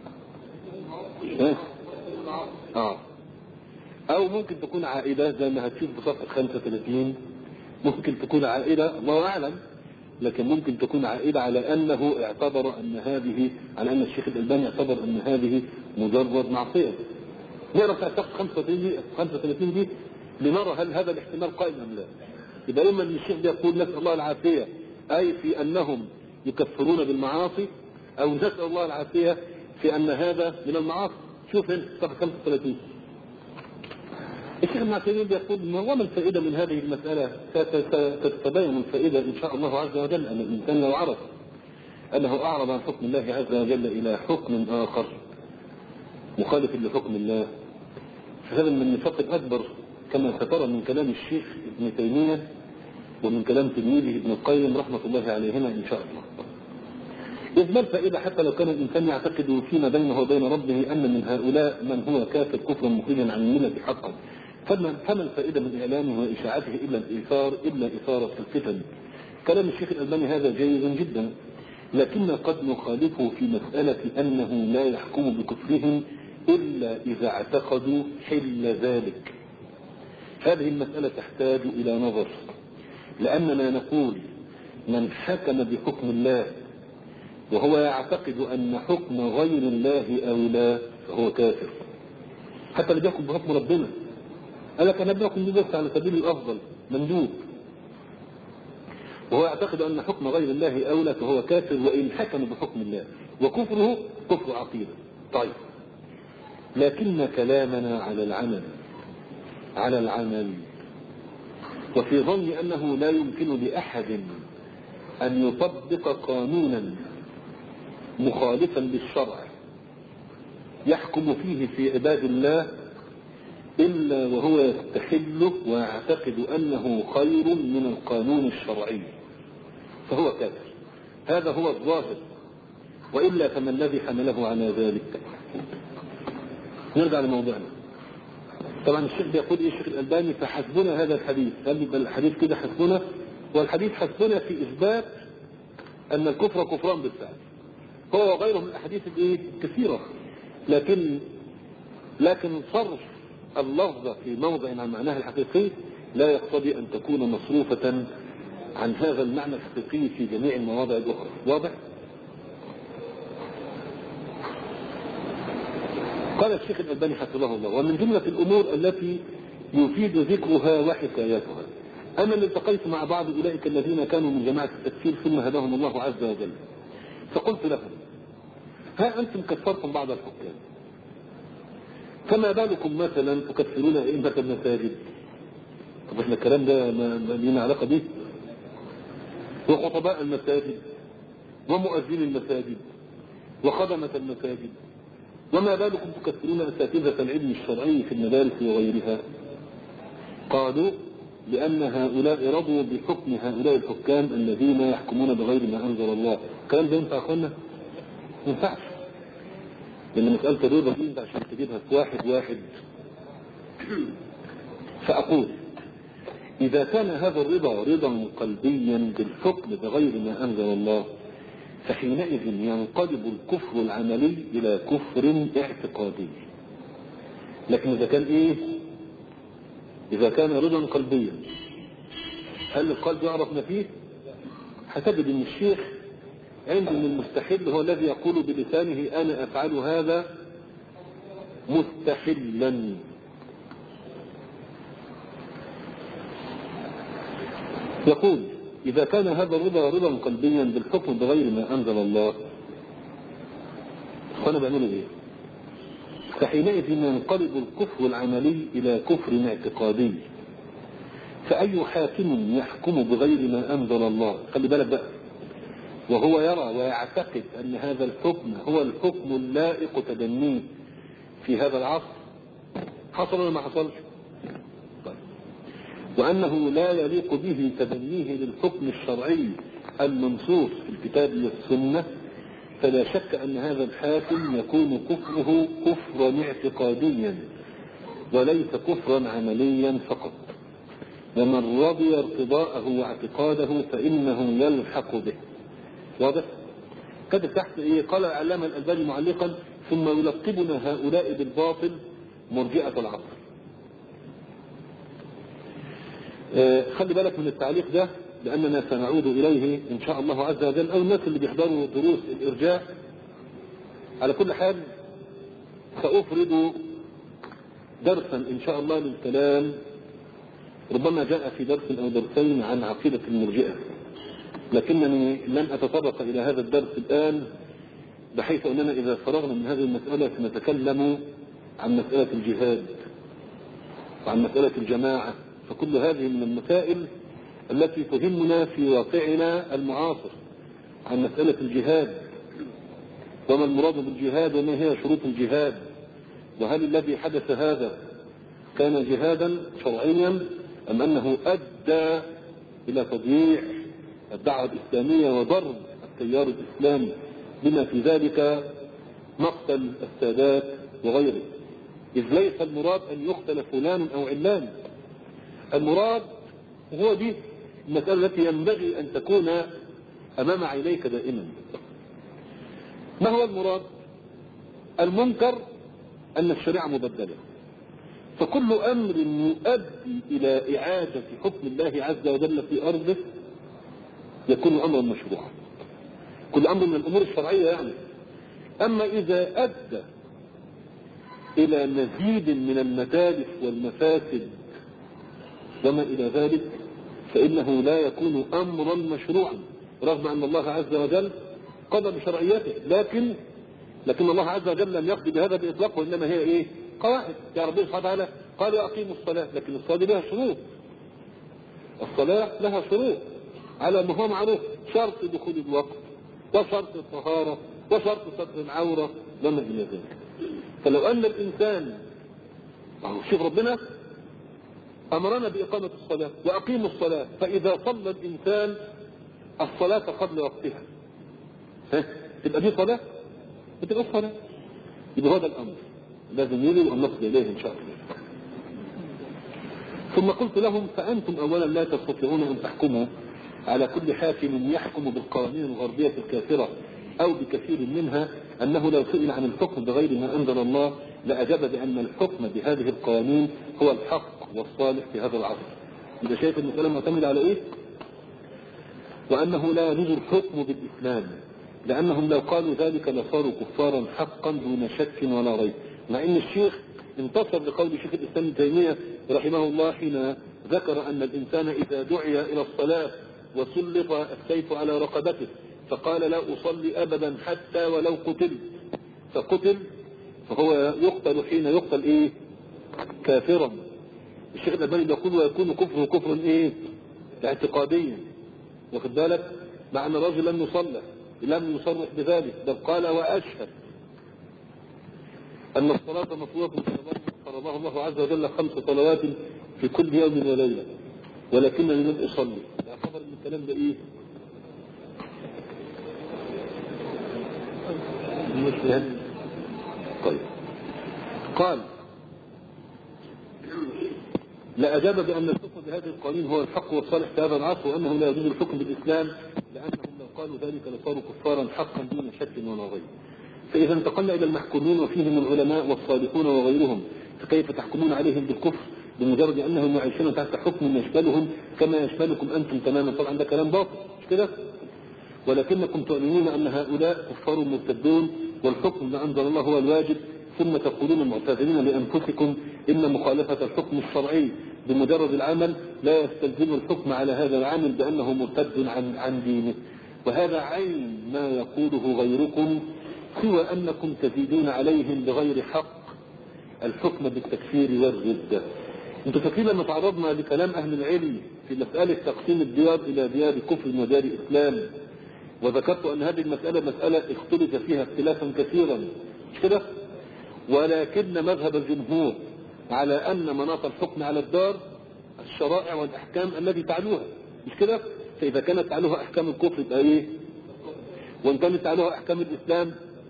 او ممكن تكون عائدة زي ما هتشوف بصفحة 35، ممكن تكون عائدة الله اعلم، لكن ممكن تكون عائدة على انه اعتبر ان هذه، على ان الشيخ الألباني اعتبر ان هذه مجرد معصية. نقرأ في صفحة 35 دي لنرى هل هذا الاحتمال قائم ام لا. يبقى اما ان الشيخ بيقول نسأل الله العافية اي في انهم يكفرون بالمعاصي، او نسأل الله العافية في ان هذا من المعاصي. شوف هنا صفحة 35 الشيخ ابن عثيمين بيقول ما الفائدة من هذه المسألة؟ ستتبين الفائدة إن شاء الله عز وجل أن الإنسان لو عرف أنه أعرض عن حكم الله عز وجل إلى حكم آخر مخالف لحكم الله، فهذا من النفاق الأكبر كما سترى من كلام الشيخ ابن تيمية ومن كلام تلميذه ابن القيم رحمة الله عليهما إن شاء الله. إذ ما الفائدة حتى لو كان الإنسان يعتقد فيما بينه وبين ربه أن من هؤلاء من هو كافر كفرا مخرجا عن الملة حقا، فما الفائدة من إعلامه وإشاعته إلا إثارة الفتن. كلام الشيخ الألباني هذا جيد جدا، لكن قد نخالفه في مسألة أنه لا يحكم بكفرهم إلا إذا اعتقدوا حل ذلك. هذه المسألة تحتاج إلى نظر، لأننا نقول من حكم بحكم الله وهو يعتقد أن حكم غير الله أولى فهو كافر، حتى اللي بيحكم بحكم ربنا. قال لك أنا بحكم بس على سبيل الأفضل مندوب، وهو يعتقد أن حكم غير الله أولى فهو كافر وإن حكم بحكم الله، وكفره كفر عقيدة. طيب، لكن كلامنا على العمل وفي ظن أنه لا يمكن لأحد أن يطبق قانونا مخالفا للشرع يحكم فيه في عباد الله إلا وهو يستحله ويعتقد أنه خير من القانون الشرعي فهو كافر. هذا هو الظاهر، وإلا فما الذي حمله على ذلك؟ نرجع لموضوعنا. طبعا الشيخ بيقول إيه الشيخ الألباني؟ فحسبنا هذا الحديث. قال الحديث كده حسبنا، والحديث حسبنا في إثبات أن الكفر كفران بالفعل، هو وغيره من الأحاديث كثيرة، لكن صرف اللفظة في موضع عن معناها الحقيقي لا يقتضي أن تكون مصروفة عن هذا المعنى الحقيقي في جميع المواضع الأخرى. واضح؟ قال الشيخ الألباني حفظه الله: ومن جملة الأمور التي يفيد ذكرها وحكاياتها أنا اللي التقيت مع بعض أولئك الذين كانوا من جماعة التكفير ثم هداهم الله عز وجل، فقلت لهم: ها أنتم كفرتم بعض الحكام، فما بالكم مثلا تكفرون أئمة المساجد؟ طب احنا الكلام ده ما لينا علاقة به؟ وخطباء المساجد ومؤذين المساجد وخدمة المساجد، وما بالكم تكفرون أساتذة العلم الشرعي في المدارس وغيرها؟ قالوا: لأن هؤلاء رضوا بحكم هؤلاء الحكام الذين يحكمون بغير ما أنزل الله. الكلام ده ينفع أخوانا؟ ما ينفعش، لأن مسألة الرضا دي أنت عشان تجيبها في واحد واحد. فأقول: إذا كان هذا الرضا رضا قلبيا بالحكم بغير ما أنزل الله، فحينئذ ينقلب الكفر العملي إلى كفر اعتقادي. لكن إذا كان إيه؟ إذا كان رضا قلبيا، هل القلب يعرف ما فيه؟ هتجد أن الشيخ عنده من المستحيل هو الذي يقول بلسانه: أنا أفعل هذا مستحلا. يقول: إذا كان هذا الرضا رضا قلبيا بالحكم بغير ما أنزل الله، فأنا بعمله إيه؟ فحينئذ ينقلب الكفر العملي إلى كفر اعتقادي. فأي حاكم يحكم بغير ما أنزل الله، خلي بالك بقى، وهو يرى ويعتقد أن هذا الحكم هو الحكم اللائق تبنيه في هذا العصر، حصل ولا ما حصلش؟ طيب. وأنه لا يليق به تبنيه للحكم الشرعي المنصوص في الكتاب والسنة، فلا شك أن هذا الحاكم يكون كفره كفرا اعتقاديا وليس كفرا عمليا فقط. ومن رضي ارتضاءه واعتقاده فإنه يلحق به. واضح؟ كده تحت إيه؟ قال العلامة الألباني معلقا: ثم يلقبنا هؤلاء بالباطل مرجئة العصر. خلي بالك من التعليق ده، لأننا سنعود إليه إن شاء الله عز وجل، أو الناس اللي بيحضروا دروس الإرجاء. على كل حال سأفرد درسا إن شاء الله للكلام، ربما جاء في درس أو درسين عن عقيدة المرجئة، لكنني لن أتطرق إلى هذا الدرس الآن، بحيث أننا إذا فرغنا من هذه المسألة سنتكلم عن مسألة الجهاد وعن مسألة الجماعة. فكل هذه من المسائل التي تهمنا في واقعنا المعاصر، عن مسألة الجهاد وما المراد بالجهاد وما هي شروط الجهاد، وهل الذي حدث هذا كان جهادا شرعيا أم أنه أدى إلى تضييع الدعوة الإسلامية وضرب التيار الإسلامي، بما في ذلك مقتل السادات وغيره. إذ ليس المراد أن يقتل فلان أو علان، المراد هو دي المسألة التي ينبغي أن تكون أمام عينيك دائما. ما هو المراد؟ المنكر أن الشريعة مبدلة، فكل أمر يؤدي إلى إعادة حكم الله عز وجل في أرضه يكون أمرا مشروعا، كل أمر من الأمور الشرعية يعني. أما إذا أدى إلى مزيد من المتالف والمفاسد وما إلى ذلك فإنه لا يكون أمرا مشروعا، رغم أن الله عز وجل قضى بشرعيته، لكن الله عز وجل لم يقضي بهذا بإطلاق، وإنما هي إيه؟ قواعد. يا رب سبحانه وتعالى قال: أقيموا الصلاة، لكن الصلاة لها شروط، الصلاة لها شروط على ما هو معروف، شرط دخول الوقت وشرط الطهارة وشرط ستر العورة وما إلى ذلك. فلو أن الإنسان، شوف ربنا أمرنا بإقامة الصلاة وأقيموا الصلاة، فإذا صلى الإنسان الصلاة قبل وقتها تبقى دي صلاة؟ بتبقى صلاة. يبقى هذا الأمر لازم يلي وأن نصل إليه إن شاء الله. ثم قلت لهم: فأنتم أولا لا تستطيعون أن تحكموا على كل حاكم يحكم بالقوانين الغربية الكافرة أو بكثير منها أنه لو سئل عن الحكم بغير ما أنزل الله لأجاب بأن الحكم بهذه القوانين هو الحق والصالح في هذا العصر. إذا شايف المسألة معتمدة على إيه؟ وأنه لا يجوز الحكم بالإسلام، لأنهم لو قالوا ذلك لصاروا كفارا حقا دون شك ولا ريب. مع أن الشيخ انتصر لقول شيخ الإسلام ابن تيمية رحمه الله حين ذكر أن الإنسان إذا دعي إلى الصلاة وسلط السيف على رقبته فقال لا أصلي أبدا حتى ولو قتل، فقتل، فهو يقتل حين يقتل إيه؟ كافرا. الشيخ الألباني يقول ويكون كفره كفر إيه؟ اعتقاديا، واخد بالك؟ مع أن الرجل لم يصرح بذلك، بل قال وأشهد أن الصلاة مفروضة فرضها الله عز وجل 5 صلوات في كل يوم وليلة، ولكنني لم أصلي. يعتبر من الكلام ده إيه؟ طيب. قال لا أجاب بأن الحكم بهذه القوانين هو الحق والصالح في هذا العصر، وأنه لا يجوز الحكم بالإسلام لأنهم لو قالوا ذلك لصاروا كفارا حقا دون شك ولا ريب. فإذا انتقلنا إلى المحكومين وفيهم العلماء والصالحون وغيرهم، فكيف تحكمون عليهم بالكفر بمجرد أنهم يعيشون تحت حكم يشملهم كما يشملكم أنتم تماما؟ طبعا ده كلام باطل، مش كده؟ ولكنكم تعلنون أن هؤلاء كفار مرتدون والحكم ما أنزل الله هو الواجب، ثم تقولون معتذرين لأنفسكم إن مخالفة الحكم الشرعي بمجرد العمل لا يستلزم الحكم على هذا العامل بأنه مرتد عن دينه. وهذا عين ما يقوله غيركم، سوى أنكم تزيدون عليهم بغير حق الحكم بالتكفير والردة. انتم فاكرين لما تعرضنا لكلام أهل العلم في مسألة تقسيم الديار إلى ديار كفر وديار إسلام، وذكرت أن هذه مسألة اختلف فيها اختلافا كثيرا، مش كده؟ ولكن مذهب الجمهور على أن مناط الحكم على الدار الشرائع والأحكام التي تعلوها، مش كده؟ فإذا كانت تعلوها أحكام الكفر يبقى إيه؟ وإن كانت تعلوها أحكام الإسلام.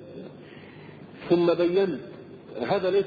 ثم بينت هذا ليس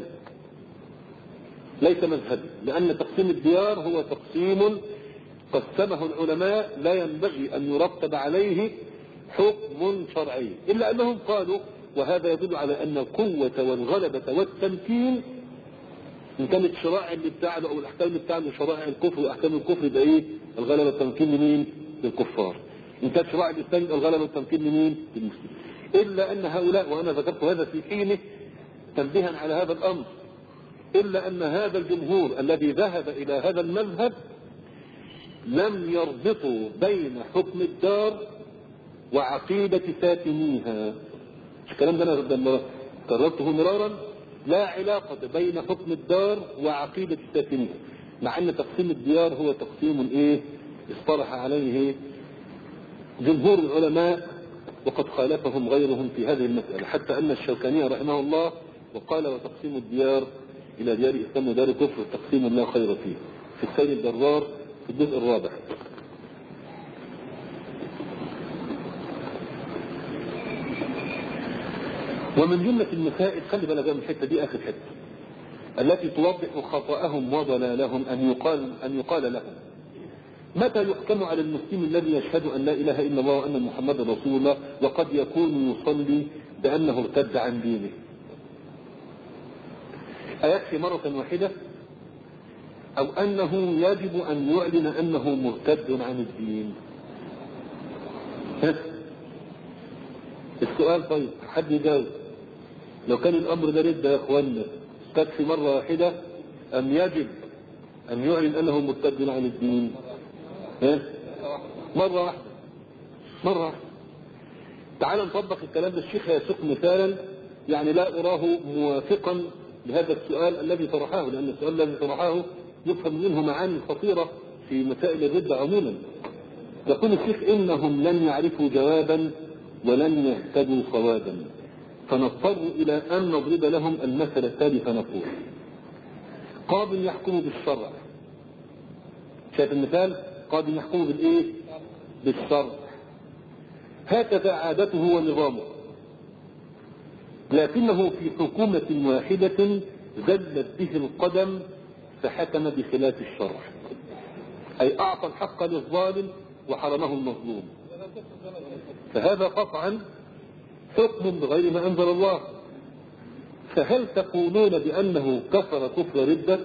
مذهبي، لأن تقسيم الديار هو تقسيم قسمه العلماء لا ينبغي أن يرتب عليه حكم شرعي، إلا أنهم قالوا وهذا يدل على أن القوة والغلبة والتمكين إن كانت الشرائع اللي بتاعله أو الأحكام اللي بتاعله شرائع الكفر وأحكام الكفر يبقى إيه؟ الغلبة والتمكين لمين؟ للكفار. إن كانت شرائع الإسلام يبقى الغلبة والتمكين لمين؟ للمسلمين. إلا أن هؤلاء، وأنا ذكرت هذا في حينه تنبيها على هذا الأمر، إلا أن هذا الجمهور الذي ذهب إلى هذا المذهب لم يربطوا بين حكم الدار وعقيدة ساكنيها. الكلام ده أنا كررته مرارا، لا علاقة بين حكم الدار وعقيدة ساكنيها، مع أن تقسيم الديار هو تقسيم إيه؟ اصطلح عليه جمهور العلماء، وقد خالفهم غيرهم في هذه المسألة، حتى أن الشوكاني رحمه الله وقال وتقسيم الديار إلى ديار إسلام ودار كفر تقسيم لا خير فيه، في السيد الدرار في الجزء الرابع. ومن جملة المسائل، خلي بالك من الحتة دي آخر حتة، التي توضح خطأهم وضلالهم أن يقال لهم متى يحكم على المسلم الذي يشهد أن لا إله إلا الله وأن محمد رسول الله وقد يكون يصلي بأنه ارتد عن دينه؟ أيكفي مرة واحدة أو أنه يجب أن يعلن أنه مرتد عن الدين؟ السؤال طيب حد يجاوب. لو كان الأمر ده رد يا أخوانا، تكفي مرة واحدة أم يجب أن يعلن أنه مرتد عن الدين؟ مرة واحدة. تعال نطبق الكلام ده. الشيخ يسوق مثالا يعني لا أراه موافقا لهذا السؤال الذي طرحه، لأن السؤال الذي طرحه يفهم منه معاني خطيرة في مسائل الردة عموما. يقول الشيخ إنهم لن يعرفوا جوابا ولن يهتدوا صوابا، فنضطر إلى أن نضرب لهم المثل التالي فنقول قاض يحكم بالشرع. شايف المثال؟ قاض يحكم بالإيه؟ بالشرع. هكذا عادته ونظامه، لكنه في حكومة واحدة زلت به القدم فحكم بخلاف الشرع، أي أعطى الحق للظالم وحرمه المظلوم، فهذا قطعا حكم بغير ما أنزل الله. فهل تقولون بأنه كفر كفر ردة؟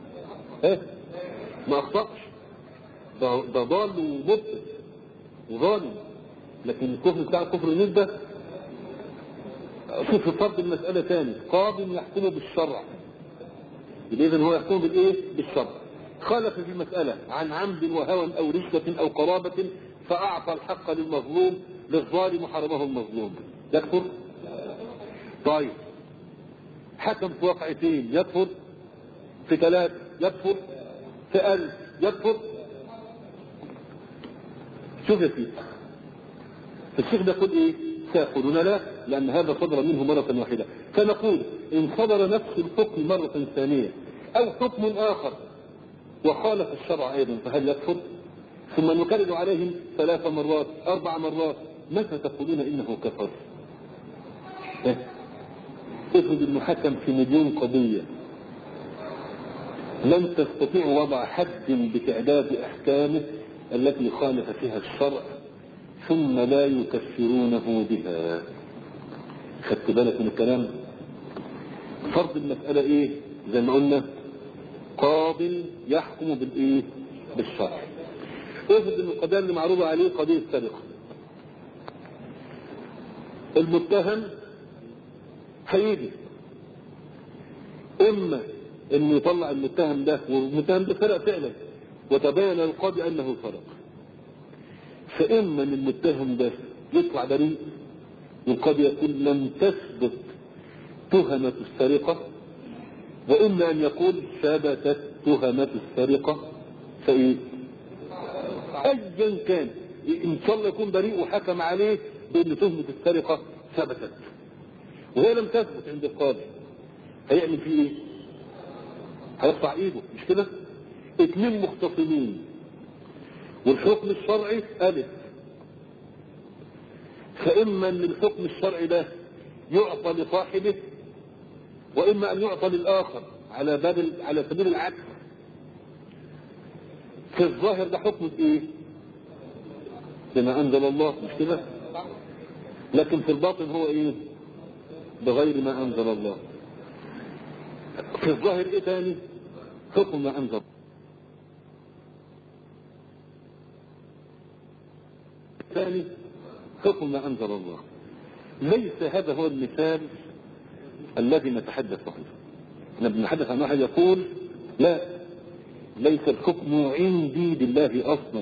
ما أخطأش، ده ضال ومبطل وظالم، لكن الكفر بتاع كفر ردة. شوف فرض المسألة ثاني، قاض يحكم بالشرع، إذن هو يحكم بالإيه؟ بالشرع. خالف في المسألة عن عمد وهوى أو رشوة أو قرابة فأعطى الحق للمظلوم للظالم وحرمه المظلوم، يكفر؟ طيب حكم في واقعتين، يكفر؟ في 3 يكفر؟ في 1000 يكفر؟ شوف يا سيدي، الشيخ ده يقول ايه؟ سيقولون لا، لأن هذا صدر منه مرة واحدة، فنقول إن صدر نفس الحكم مرة ثانية أو حكم آخر وخالف الشرع أيضا فهل يكفر؟ ثم نكرر عليهم 3 مرات 4 مرات، متى تقولون إنه كفر؟ افرض المحكم في مليون قضية لن تستطيع وضع حد بتعداد أحكامه التي خالف فيها الشرع ثم لا يكفرونه بها. خدت بالك من الكلام؟ فرض المسألة ايه؟ زي ما قلنا قاض يحكم بالايه؟ بالشرع. افرض ان القضية اللي معروضة عليه قضية سرقة، المتهم هيجي اما انه يطلع المتهم ده والمتهم ده سرق فعلا وتبين القاضي انه سرق، فاما ان المتهم ده يطلع بريء والقاضي يقول لم تثبت تهمة السرقة، واما ان يقول ثبتت تهمة السرقة فايه؟ ايا كان ان شاء الله يكون بريء وحكم عليه بان تهمة السرقة ثبتت وهي لم تثبت عند القاضي، هيعمل فيه ايه؟ هيرفع ايده، مش كده؟ 2 مختصمين والحكم الشرعي ألف، فإما أن الحكم الشرعي ده يعطى لصاحبه وإما أن يعطى للآخر على سبيل العكس. في الظاهر ده حكم إيه؟ بما أنزل الله، مش كده؟ لكن في الباطن هو إيه؟ بغير ما أنزل الله. في الظاهر إيه تاني؟ حكم ما أنزل ثاني حكم ما أنزل الله. ليس هذا هو المثال الذي نتحدث عنه. نحن بنتحدث عن واحد يقول لا، ليس الحكم عندي لله أصلا،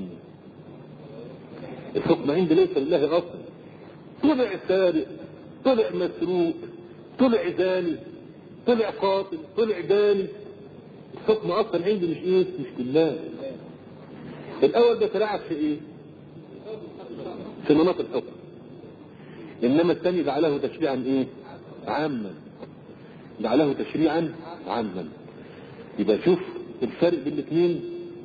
الحكم عندي ليس لله أصلا، طلع سارق، طلع مسروق، طلع زاني، طلع قاتل، طلع داني، الحكم أصلا عندي مش إيه؟ مش لله. الأول ده تلعب في إيه؟ في مناط الحكم، إنما الثاني جعله تشريعا إيه؟ عاما، جعله تشريعا عاما. يبقى شوف الفرق بين الاثنين.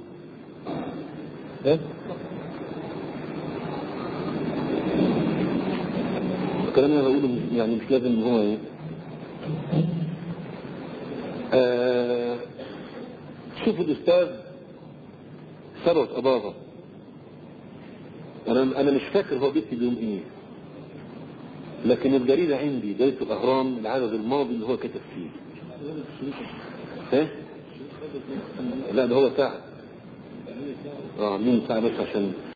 الكلام اللي بقوله يعني مش لازم ان هو ايه. شوف الاستاذ ثروت أباظة، انا مش فاكر هو بيكتب يوم ايه، لكن الجريدة عندي جريدة الأهرام العدد الماضي اللي هو كتب فيه. لا ده هو ساعة. مين ساعة بس عشان